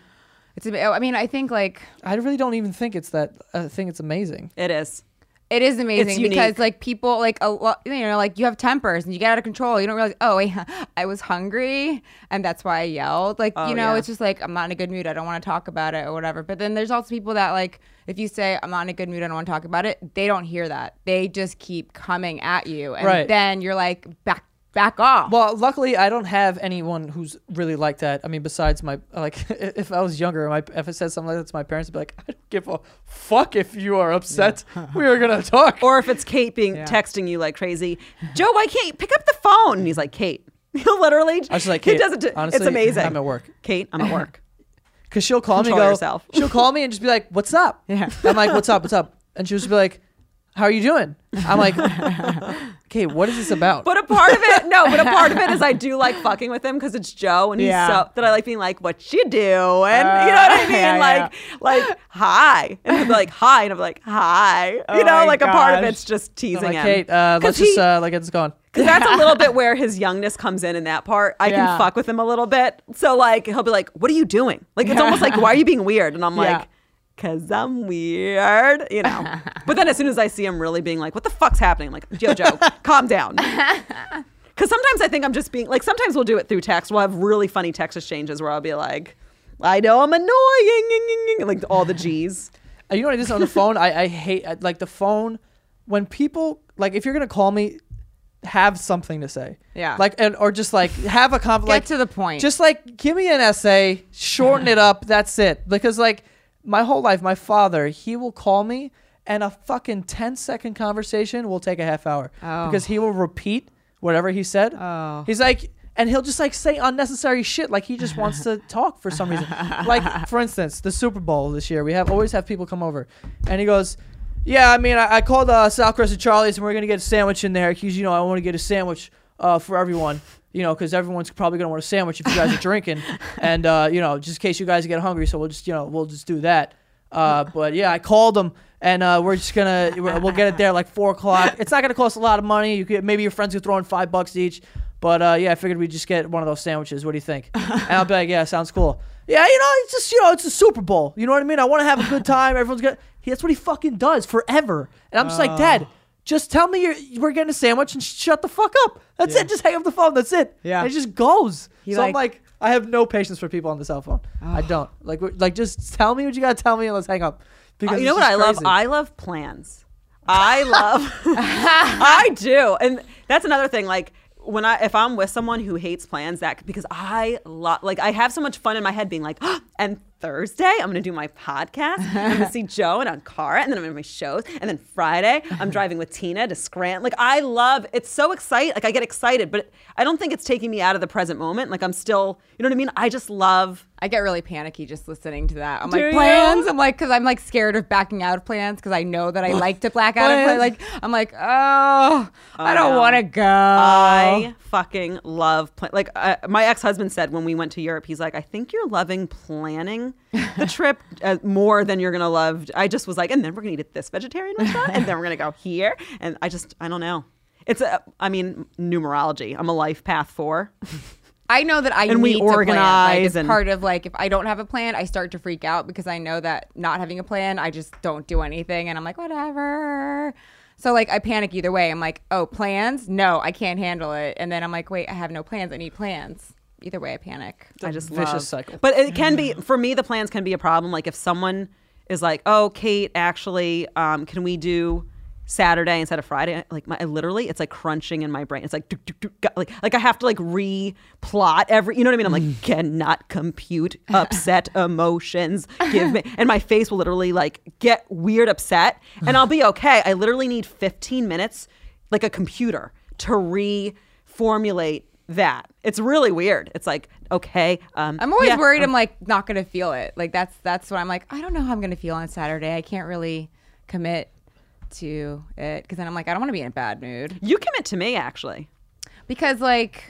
I mean, I think like I really don't even think it's that. I think it's amazing. It is. It is amazing it's because like people like a lot, you know, like you have tempers and you get out of control. You don't realize, oh wait, I was hungry and that's why I yelled. Like, you know, it's just like I'm not in a good mood. I don't want to talk about it or whatever. But then there's also people that like if you say I'm not in a good mood, I don't want to talk about it, they don't hear that. They just keep coming at you, and then you're like back off. Well, luckily I don't have anyone who's really like that. I mean, besides my like, if I was younger, if I said something like that to my parents, I'd be like, I don't give a fuck if you are upset. We are gonna talk. Or if it's Kate texting you like crazy, Joe, why can't you pick up the phone? And he's like, Kate, he'll literally. I was like, Kate, honestly, it's amazing. I'm at work. Kate, I'm at work. Because she'll call me, she'll call me and just be like, "What's up?" Yeah. I'm like, "What's up? What's up?" And she'll just be like, "How are you doing?" I'm like, "Okay, what is this about?" But a part of it is I do like fucking with him because it's Joe, and he's so that I like being like, "What you do?" And you know what I mean? Like, hi, and he'll be like, "Hi," and I'm like, "Hi," you know, like a part of it's just teasing I'm like, him. Kate, let's just get this going. Because that's a little bit where his youngness comes in that part. I can fuck with him a little bit. So like he'll be like, "What are you doing?" Like it's almost like, "Why are you being weird?" And I'm like, "Cause I'm weird," you know. But then as soon as I see him really being like, "What the fuck's happening?" I'm like, "Yo, Joe, calm down." Because sometimes I think I'm just being like. Sometimes we'll do it through text. We'll have really funny text exchanges where I'll be like, "I know I'm annoying," like all the G's. You know what it is on the phone? I hate like the phone when people like if you're gonna call me. Have something to say, like, or just like have a Get to the point. Just like give me an essay, shorten it up. That's it. Because like my whole life, my father, he will call me, and a fucking 10-second conversation will take a half hour because he will repeat whatever he said. He's like, and he'll just like say unnecessary shit, like he just wants to talk for some reason. Like for instance, the Super Bowl this year, we always have people come over, and he goes. Yeah, I mean, I called South Crescent Charlie's, and we're going to get a sandwich in there because, you know, I want to get a sandwich for everyone, you know, because everyone's probably going to want a sandwich if you guys are drinking. And, you know, just in case you guys get hungry, so we'll just do that. But, yeah, I called them, and we're just going to, we'll get it there like 4 o'clock. It's not going to cost a lot of money. Maybe your friends could throw in $5 each. But, yeah, I figured we'd just get one of those sandwiches. What do you think? And I'll be like, yeah, sounds cool. Yeah, you know, it's just, you know, it's a Super Bowl. You know what I mean? I want to have a good time. Everyone's good. That's what he fucking does forever. And I'm just like, Dad, just tell me we're getting a sandwich and shut the fuck up. That's it. Just hang up the phone. That's it. Yeah. And it just goes. So like- I'm like, I have no patience for people on the cell phone. I don't. Like just tell me what you gotta tell me and let's hang up. Because You know it's what just I love? crazy. I love plans. I love. I do, and that's another thing. Like if I'm with someone who hates plans, because I love. Like I have so much fun in my head being like, and Thursday I'm gonna do my podcast. I'm gonna see Joe and Ankara, and then I'm gonna do my shows, and then Friday I'm driving with Tina to Scranton. Like I love. It's so exciting. Like I get excited, but I don't think it's taking me out of the present moment. Like I'm still. You know what I mean? I just love. I get really panicky just listening to that. I'm Do like, you? plans? I'm like, because I'm like scared of backing out of plans because I know that I like to black out of plans. Like, I'm like, I don't want to go. I fucking love like my ex-husband said when we went to Europe, he's like, I think you're loving planning the trip more than you're gonna love. I just was like, and then we're gonna eat at this vegetarian restaurant, and then we're gonna go here, and I don't know. It's numerology. I'm a life path 4. I know that I And we need to plan. Like, organize it's and- part of like if I don't have a plan, I start to freak out because I know that not having a plan, I just don't do anything, and I'm like, whatever. So like I panic either way. I'm like, oh, plans? No, I can't handle it. And then I'm like, wait, I have no plans. I need plans. Either way, I panic. I just vicious love. cycle. But it can be for me. The plans can be a problem. Like if someone is like, "Oh, Kate, actually, can we do Saturday instead of Friday?" Like I literally, it's like crunching in my brain. It's like, like I have to like re-plot every. You know what I mean? I'm like, cannot compute upset emotions. Give me, and my face will literally like get weird upset, and I'll be okay. I literally need 15 minutes, like a computer, to reformulate that. It's really weird. It's like, okay. I'm always worried I'm like not gonna feel it. Like that's what I'm like, I don't know how I'm gonna feel on Saturday. I can't really commit to it because then I'm like, I don't want to be in a bad mood. You commit to me, actually. Because like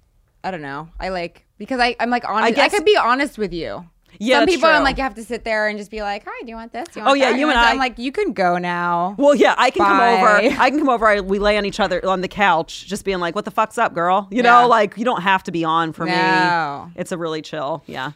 I don't know. I like because I'm like honest. I guess- could be honest with you. Yeah, Some that's people I'm true. like you have to sit there and just be like, hi, do you want this? Do you want Oh, yeah, that? you want and that? I- I'm like, you can go now. Well, yeah, I can come Bye. over. I can come over. We lay on each other on the couch, just being like, "What the fuck's up, girl?" You Yeah. know, like you don't have to be on for No. me. It's a really chill. Yeah.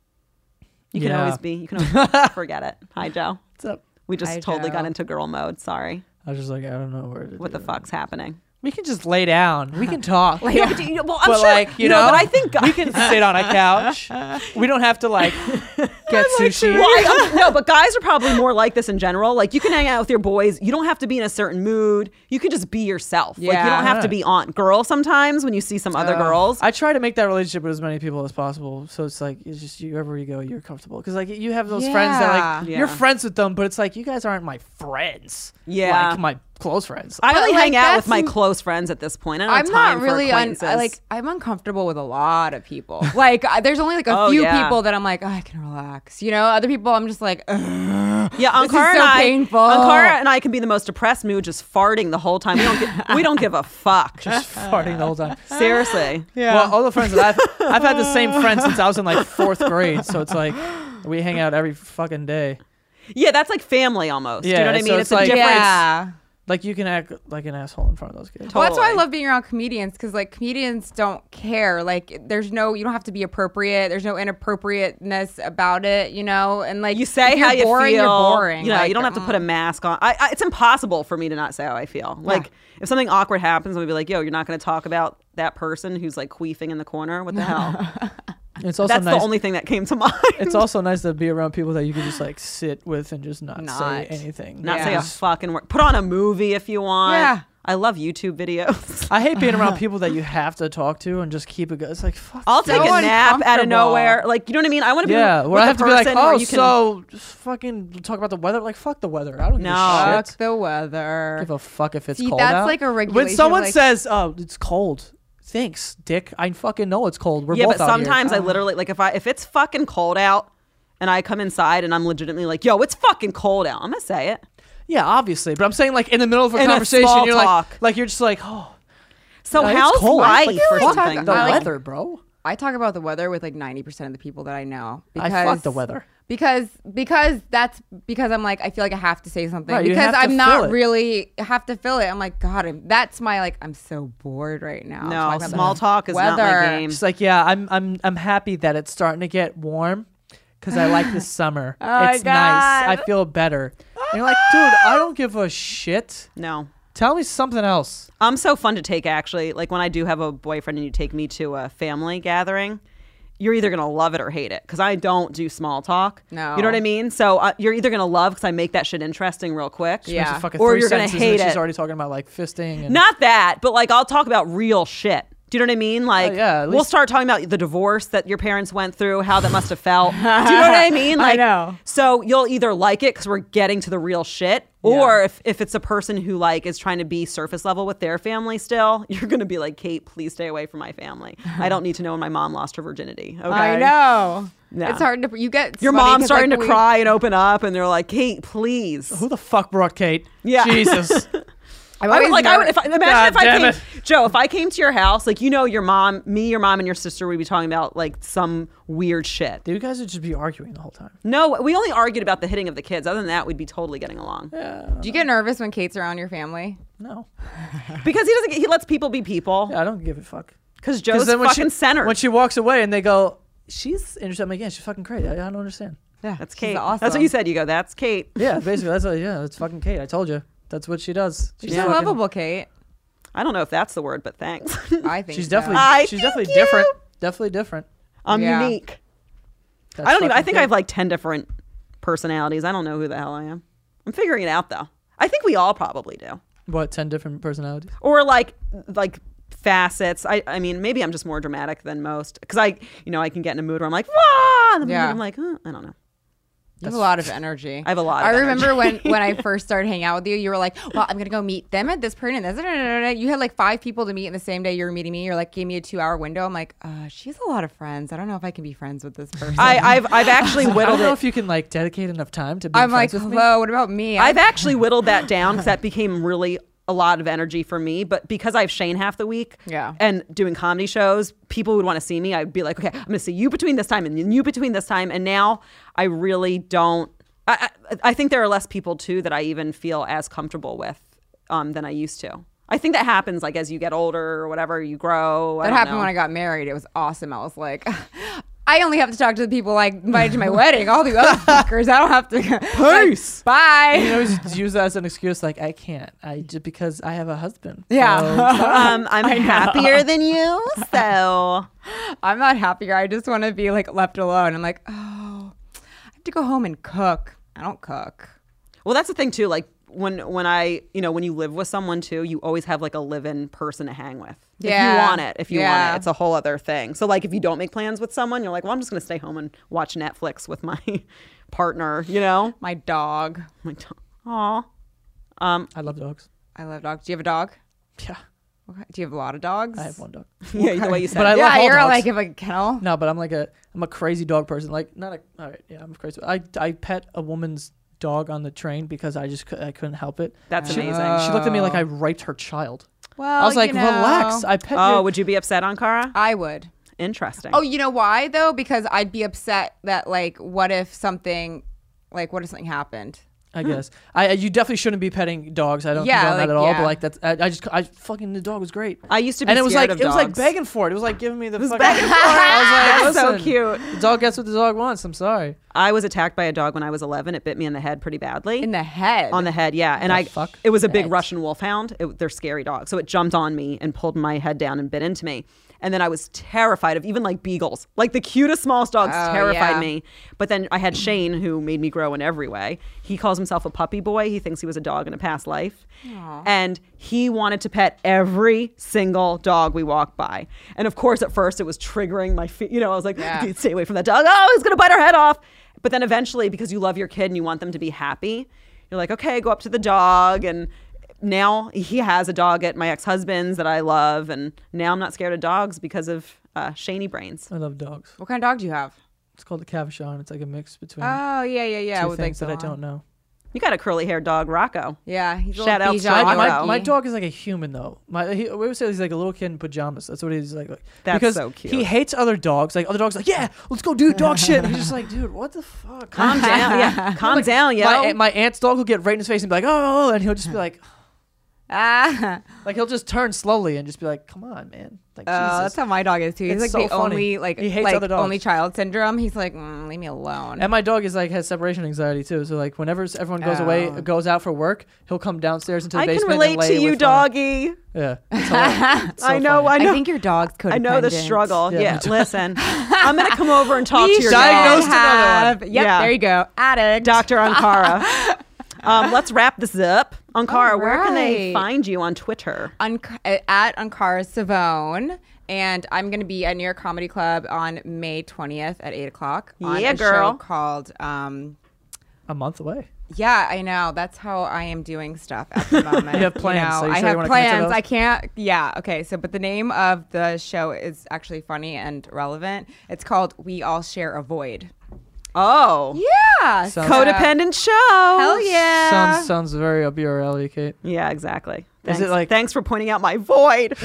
You can Yeah. always be. You can always forget it. Hi, Joe. What's up? We just Hi, totally Joe. got into girl mode. Sorry. I was just like, I don't know where to What the do it. fuck's happening? We can just lay down. We can talk. Yeah, but well, I'm but sure. like, you know, but I think we can sit on a couch. We don't have to like get sushi. Well, no, but guys are probably more like this in general. Like you can hang out with your boys. You don't have to be in a certain mood. You can just be yourself. Like you Yeah. don't have to be on. Girl, sometimes when you see some other girls, I try to make that relationship with as many people as possible. So it's like, it's just wherever you go, you're comfortable. Because like you have those friends that like, Yeah. you're friends with them, but it's like, you guys aren't my friends. Yeah. Like my close friends. I only like, hang out with that's- my close friends at this point. I don't I'm have time not really for acquaintances. I'm uncomfortable with a lot of people. Like there's only like a Oh, few yeah. people that I'm like, oh, I can relax. You know, other people I'm just like, ugh. Yeah, This is Ankara so and I, painful. Ankara and I can be the most depressed mood, just farting the whole time. We don't give a fuck. Just farting the whole time. Seriously. Well, all the friends that I've had the same friend since I was in like 4th grade. So it's like, we hang out every fucking day. Yeah, that's like family almost. Do you Yeah, know what I so mean? it's a like- difference. Yeah. Like you can act like an asshole in front of those kids. Well, that's why I Totally. love being around comedians because like comedians don't care. Like you don't have to be appropriate. There's no inappropriateness about it, you know. And like You say if you're how you boring, feel. You're boring. You know, Like, you don't have to put a mask on. It's impossible for me to not say how I feel. Like if something awkward happens, I'm gonna be like, "Yo, you're not going to talk about that person who's like queefing in the corner. What the hell?" It's also That's nice. the only thing that came to mind. It's also nice to be around people that you can just like sit with and just not say Not. anything. not say a Just- fucking word. Put on a movie if you want. Yeah. I love YouTube videos. I hate being around people that you have to talk to and just keep it. It's like fuck. I'll So take a nap out of uncomfortable. nowhere. Like, you know what I mean? I want to be Yeah, with where I a have to be like, person where oh, you can- so just fucking talk about the weather. Like, fuck the weather. I don't No. give a Fuck shit. the weather. Give a fuck if it's See, cold that's out. like a When regulation. someone like, says, "Oh, it's cold," thanks, Dick. I fucking know it's cold. We're yeah, both but out here. sometimes I literally like if it's fucking cold out and I come inside and I'm legitimately like, yo, it's fucking cold out. I'm gonna say it. Yeah, obviously, but I'm saying like in the middle of a In a conversation, small you're talk. like you're just like, oh, So it's how's cold. life Like, or fuck something? the I like- weather, bro. I talk about the weather with like 90% of the people that I know. Because, I fuck the weather. Because I'm like, I feel like I have to say something Right, you because have to I'm fill not it. really have to fill it. I'm like, God, that's my like, I'm so bored right now. No, talking about small the talk is not my weather. game. Just like, yeah, I'm happy that it's starting to get warm because I like this summer. Oh my it's nice. I God. feel better. And you're like, dude, I don't give a shit. No. Tell me something else. I'm so fun to take, actually. Like when I do have a boyfriend and you take me to a family gathering, you're either going to love it or hate it because I don't do small talk. No. You know what I mean? So you're either going to love because I make that shit interesting real quick. Yeah. Or you're going to hate it. She's already talking about like fisting. And Not that, but like I'll talk about real shit. Do you know what I mean? Like, at we'll least- start talking about the divorce that your parents went through, how that must have felt. Do you know what I mean? Like, I know. So you'll either like it because we're getting to the real shit, or if it's a person who like is trying to be surface level with their family still, you're going to be like, Kate, please stay away from my family. I don't need to know when my mom lost her virginity. Okay? I know. Yeah. It's hard to. You get Your sweaty mom's 'cause, starting like, to cry and open up, and they're like, Kate, please. who the fuck brought Kate? Yeah. Jesus. I'm I would, always like, I would, nervous. imagine if I damn came, Joe, if I came to your house, like, you know, your mom, and your sister would be talking about like some weird shit. You guys would just be arguing the whole time. No, we only argued about the hitting of the kids. Other than that, we'd be totally getting along. Do you get nervous when Kate's around your family? No. Because he lets people be people. Yeah, I don't give a fuck. Because Joe's then when fucking centered. When she walks away and they go, she's interested. I'm like, yeah, she's fucking great. I don't understand. Yeah, That's she's Kate. Awesome. That's what you said. You go, that's Kate. Yeah, basically, that's fucking Kate. I told you. That's what she does. She's Yeah. so fucking- lovable, Kate. I don't know if that's the word, but thanks. I think She's so. definitely she's thank definitely you. different. Definitely different. I'm Yeah. unique. That's I don't even. I fucking think Kate. I have like 10 different personalities. I don't know who the hell I am. I'm figuring it out though. I think we all probably do. What, 10 different personalities? Or like facets. I mean, maybe I'm just more dramatic than most because I can get in a mood where I'm like, wah! And then Yeah. I'm like, I don't know. You have a lot of energy. I have a lot of I remember energy. when I first started hanging out with you, you were like, well, I'm going to go meet them at this point and this. You had like 5 people to meet in the same day you were meeting me. You're like, gave me a 2-hour window. I'm like, she has a lot of friends. I don't know if I can be friends with this person. I've actually I don't whittled know it. if you can like dedicate enough time to be I'm like, friends with me. hello, what about me? I've actually whittled that down because that became really a lot of energy for me. But because I have Shane half the week and doing comedy shows, people would want to see me. I'd be like, okay, I'm going to see you between this time and you between this time. And now I really don't. I think there are less people too that I even feel as comfortable with than I used to. I think that happens like as you get older or whatever, you grow. That happened when I got married. It was awesome. I was like, I only have to talk to the people like invited to my wedding. All the other fuckers, I don't have to. Peace. Like, bye. You always use that as an excuse, like I can't. I just because I have a husband. Yeah. So- I'm happier than you, so I'm not happier. I just want to be like left alone. I'm like, oh, I have to go home and cook. I don't cook. well, that's the thing too. Like when you live with someone too, you always have like a live-in person to hang with. If you want it, it's a whole other thing. So like if you don't make plans with someone, you're like, well, I'm just gonna stay home and watch Netflix with my partner. You know, My dog. aw. I love dogs. I love dogs. Do you have a dog? Yeah, Do you have a lot of dogs? I have one dog. Yeah, the way you said. But I it. love Yeah, all you're dogs. like if a kennel. No, but I'm a crazy dog person. Like not a. All right, yeah, I'm crazy. I pet a woman's dog on the train because I couldn't help it. That's She- amazing. She looked at me like I raped her child. Well, I was like, you know, relax. I pet Oh, you. would you be upset on Kara? I would. Interesting. Oh, you know why though? Because I'd be upset that like, what if something happened? I guess you definitely shouldn't be petting dogs. I don't Yeah, condone like, that at all. yeah. But like that's I fucking the dog was great. I used to be And it was scared like of it was like dogs. begging for it. It was like giving me the fucking. begging for it. I was like, So listen, cute. The dog gets what the dog wants. I'm sorry. I was attacked by a dog when I was 11. It bit me in the head pretty badly. In the head. On the head, yeah. And fuck? it was a big Head. Russian wolfhound. They're scary dogs. So it jumped on me and pulled my head down and bit into me. And then I was terrified of even like beagles. Like the cutest, smallest dogs terrified yeah. me. But then I had Shane, who made me grow in every way. He calls himself a puppy boy. He thinks he was a dog in a past life. And he wanted to pet every single dog we walked by. And of course, at first it was triggering my feet. I was like, Yeah. stay away from that dog. Oh, he's going to bite our head off. But then eventually, because you love your kid and you want them to be happy, you're like, okay, go up to the dog. And now he has a dog at my ex-husband's that I love. And now I'm not scared of dogs because of Shaney brains. I love dogs. What kind of dog do you have? It's called the Cavachon. It's like a mix between Oh yeah. two With things like that I don't know. You got a curly-haired dog, Rocco. Yeah, he's a Shout little outs to Bichon Rocco. Yorkie. My dog is like a human though. We always say he's like a little kid in pajamas. That's what he's like. That's because so cute. He hates other dogs. Like other dogs, like yeah, let's go do dog shit. And he's just like, dude, what the fuck? Calm down. Yeah, calm down, yo. My aunt's dog will get right in his face and be like, oh, and he'll just be like, Like he'll just turn slowly and just be like, "Come on, man!" Like Jesus. That's how my dog is too. He's It's like so the funny. only like He hates like other dogs. only child syndrome. He's like, leave me alone. And my dog is like has separation anxiety too. So like whenever everyone goes away, goes out for work, he'll come downstairs into the I can basement. relate and lay to you, with one. doggy. Yeah, it's hilarious. It's so I know. funny. I know. I think your dog's codependent. I know the struggle. Yeah, Yeah, me too. listen. I'm gonna come over and talk We to your should Diagnosed dog, another one. Yep, Yeah. there you go. Addict. Dr. Ankara. Let's wrap this up. Ankara, All where can they right. find you on Twitter? At Ankara Savone. And I'm going to be at New York Comedy Club on May 20th at 8 o'clock on Yeah, a girl. show called A month away. Yeah, I know. That's how I am doing stuff at the moment. You have plans, so you I sure you have wanna commit to plans. those? I can't. Yeah. Okay. So, but the name of the show is actually funny and relevant. It's called "We All Share a Void." Oh, Yeah. Sounds- codependent show. Hell yeah. Sounds very up your alley, Kate. Yeah, exactly. Is Thanks. it like- Thanks for pointing out my void.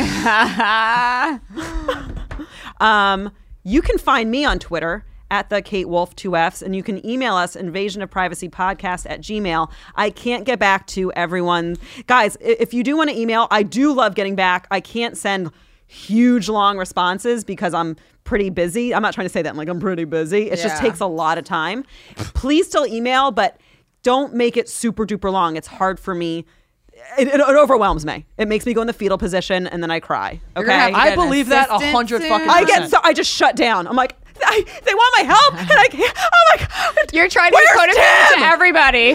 You can find me on Twitter at the Kate Wolf 2Fs, and you can email us invasionofprivacypodcast@gmail. I can't get back to everyone. Guys, if you do want to email, I do love getting back. I can't send huge long responses because I'm pretty busy. I'm not trying to say that. I'm like, I'm pretty busy. It just Yeah. takes a lot of time. Please still email, but don't make it super duper long. It's hard for me. It overwhelms me. It makes me go in the fetal position and then I cry. You're Okay. gonna have to I get an believe that assistant 100 soon. fucking I percent. I just shut down. I'm like, they want my help and I can't. Oh my God. You're trying to be Where's codependent Tim? to everybody.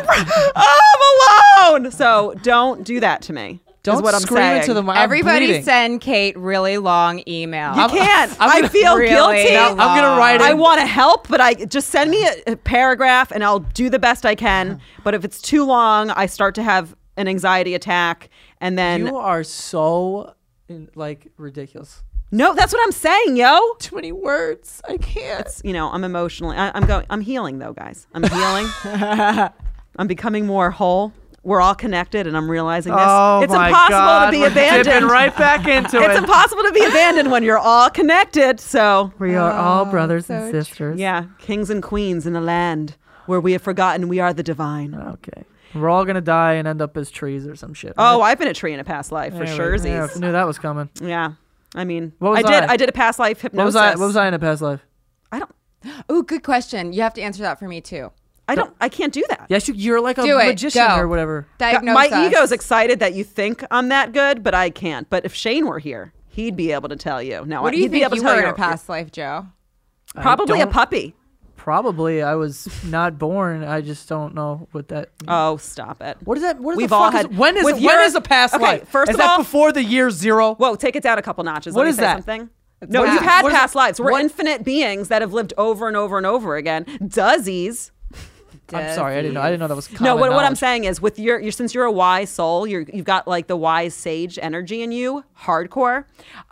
I'm alone. So don't do that to me. Don't is what I'm scream saying. into the mic. Everybody send Kate really long emails. You can't. I'm I gonna- feel Really guilty. long. I'm gonna write it. I want to help, but I just send me a paragraph and I'll do the best I can. But if it's too long, I start to have an anxiety attack, and then You are so ridiculous. no, that's what I'm saying, yo. Too many words. I can't. I'm emotionally. I'm healing though, guys. I'm healing. I'm becoming more whole. We're all connected, and I'm realizing this. It's impossible to be abandoned. Dipping right back into It's it. impossible to be abandoned when you're all connected. So We are all brothers so and sisters. yeah, kings and queens in a land where we have forgotten we are the divine. Okay. We're all gonna die and end up as trees or some shit. Oh, I've been a tree in a past life for Yeah, sure. yeah, I knew that was coming. Yeah. I mean, What was I I? did a past life What hypnosis. was I in a past life? I don't. Oh, good question. You have to answer that for me too. I can't do that. Yes, you're like a Do it. magician Go. or whatever. Diagnose My us. ego's excited that you think I'm that good, but I can't. But if Shane were here, he'd be able to tell you. No, What do you he'd be think able you to tell were you in a past life, Joe? Probably a don't- puppy. Probably I was not born. I just don't know what that. Oh, stop it. What is that? What is We've the all fuck had- is, when is with when your- is a past Okay, life? first is of that all- before the year zero? Whoa, take it down a couple notches. What Let me is say that? something. No, that? you've had What is past that? lives. We're What- infinite beings that have lived over and over and over again. Dozzies. I'm sorry, I didn't know that was common No, what I'm knowledge. saying is with your since you're a wise soul, you've got like the wise sage energy in you, hardcore.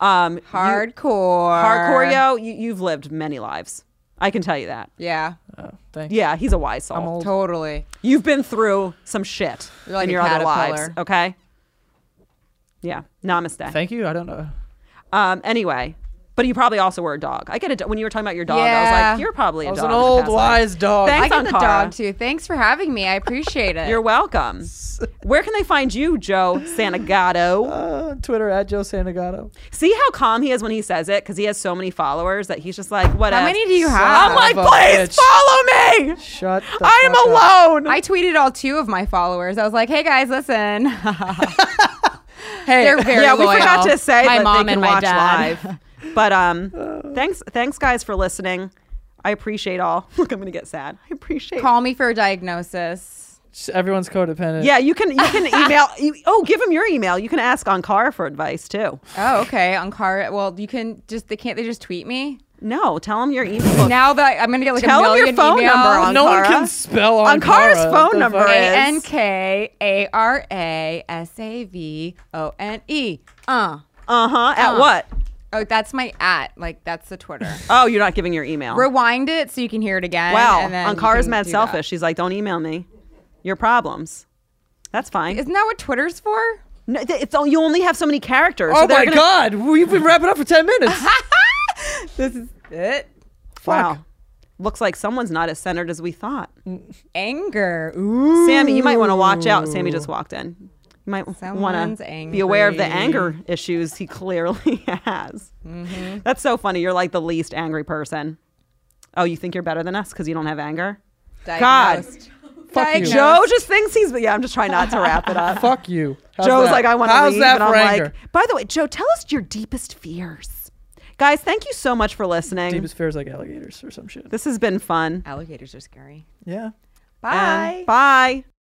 Hardcore, yo, you've lived many lives. I can tell you that. Yeah, Oh, thanks. Yeah, he's a wise soul. I'm old. totally. You've been through some shit You're like in a your other lives. caterpillar. Okay. Yeah. Namaste. Thank you. I don't know. Anyway, but you probably also were a dog. I get it when you were talking about your dog. I was Yeah. like, you're probably a I was dog. an in the old past life. wise dog. Thanks, I get the Ankara. dog too. Thanks for having me. I appreciate it. You're welcome. Where can they find you, Joe Santagato? Twitter at Joe Santagato. See how calm he is when he says it because he has so many followers that he's just like, whatever. How many do you Son have? I'm like, of a please bitch. follow me. Shut the I am fuck up. alone. I tweeted all 2 of my followers. I was like, "Hey guys, listen." Hey, They're very yeah, we loyal. forgot to say my that mom they can and my watch dad. live. But thanks guys for listening. I appreciate all. Look, I'm gonna get sad. I appreciate. Call me for a diagnosis. everyone's codependent. Yeah, you can email. Give them your email. You can ask Ankara for advice too. Oh, okay. Ankara. Well, you can just. They just tweet me. No, tell them your email. Now that I'm gonna get like Tell a 'em your million phone emails. number on No one Ankara. can spell Ankara's Ankara. phone The number fuck? is- ANKASAVONE. At what? Oh, that's my @. Like that's the Twitter. Oh, you're not giving your email. Rewind it so you can hear it again. Wow, and then you Ankara's can mad do selfish. that. She's like, don't email me your problems. That's fine. Isn't that what Twitter's for? No, you only have so many characters. Oh so they're my gonna- God, we've been wrapping up for 10 minutes. This is it. Wow. Looks like someone's not as centered as we thought. Anger. Ooh. Sammy, you might want to watch out. Sammy just walked in. You You might want Someone's to be aware of the angry. anger issues he clearly has. That's so funny. You're like the least angry person. Oh, you think you're better than us because you don't have anger? Diagnosed. Fuck you. Joe just thinks he's. Yeah, I'm just trying not to wrap it up. Fuck you. How's Joe's that? like, I want to How's leave, that and I'm for anger? like, by the way, Joe, tell us your deepest fears. Guys, thank you so much for listening. Deepest fears like alligators or some shit. This has been fun. Alligators are scary. Yeah. Bye. And bye.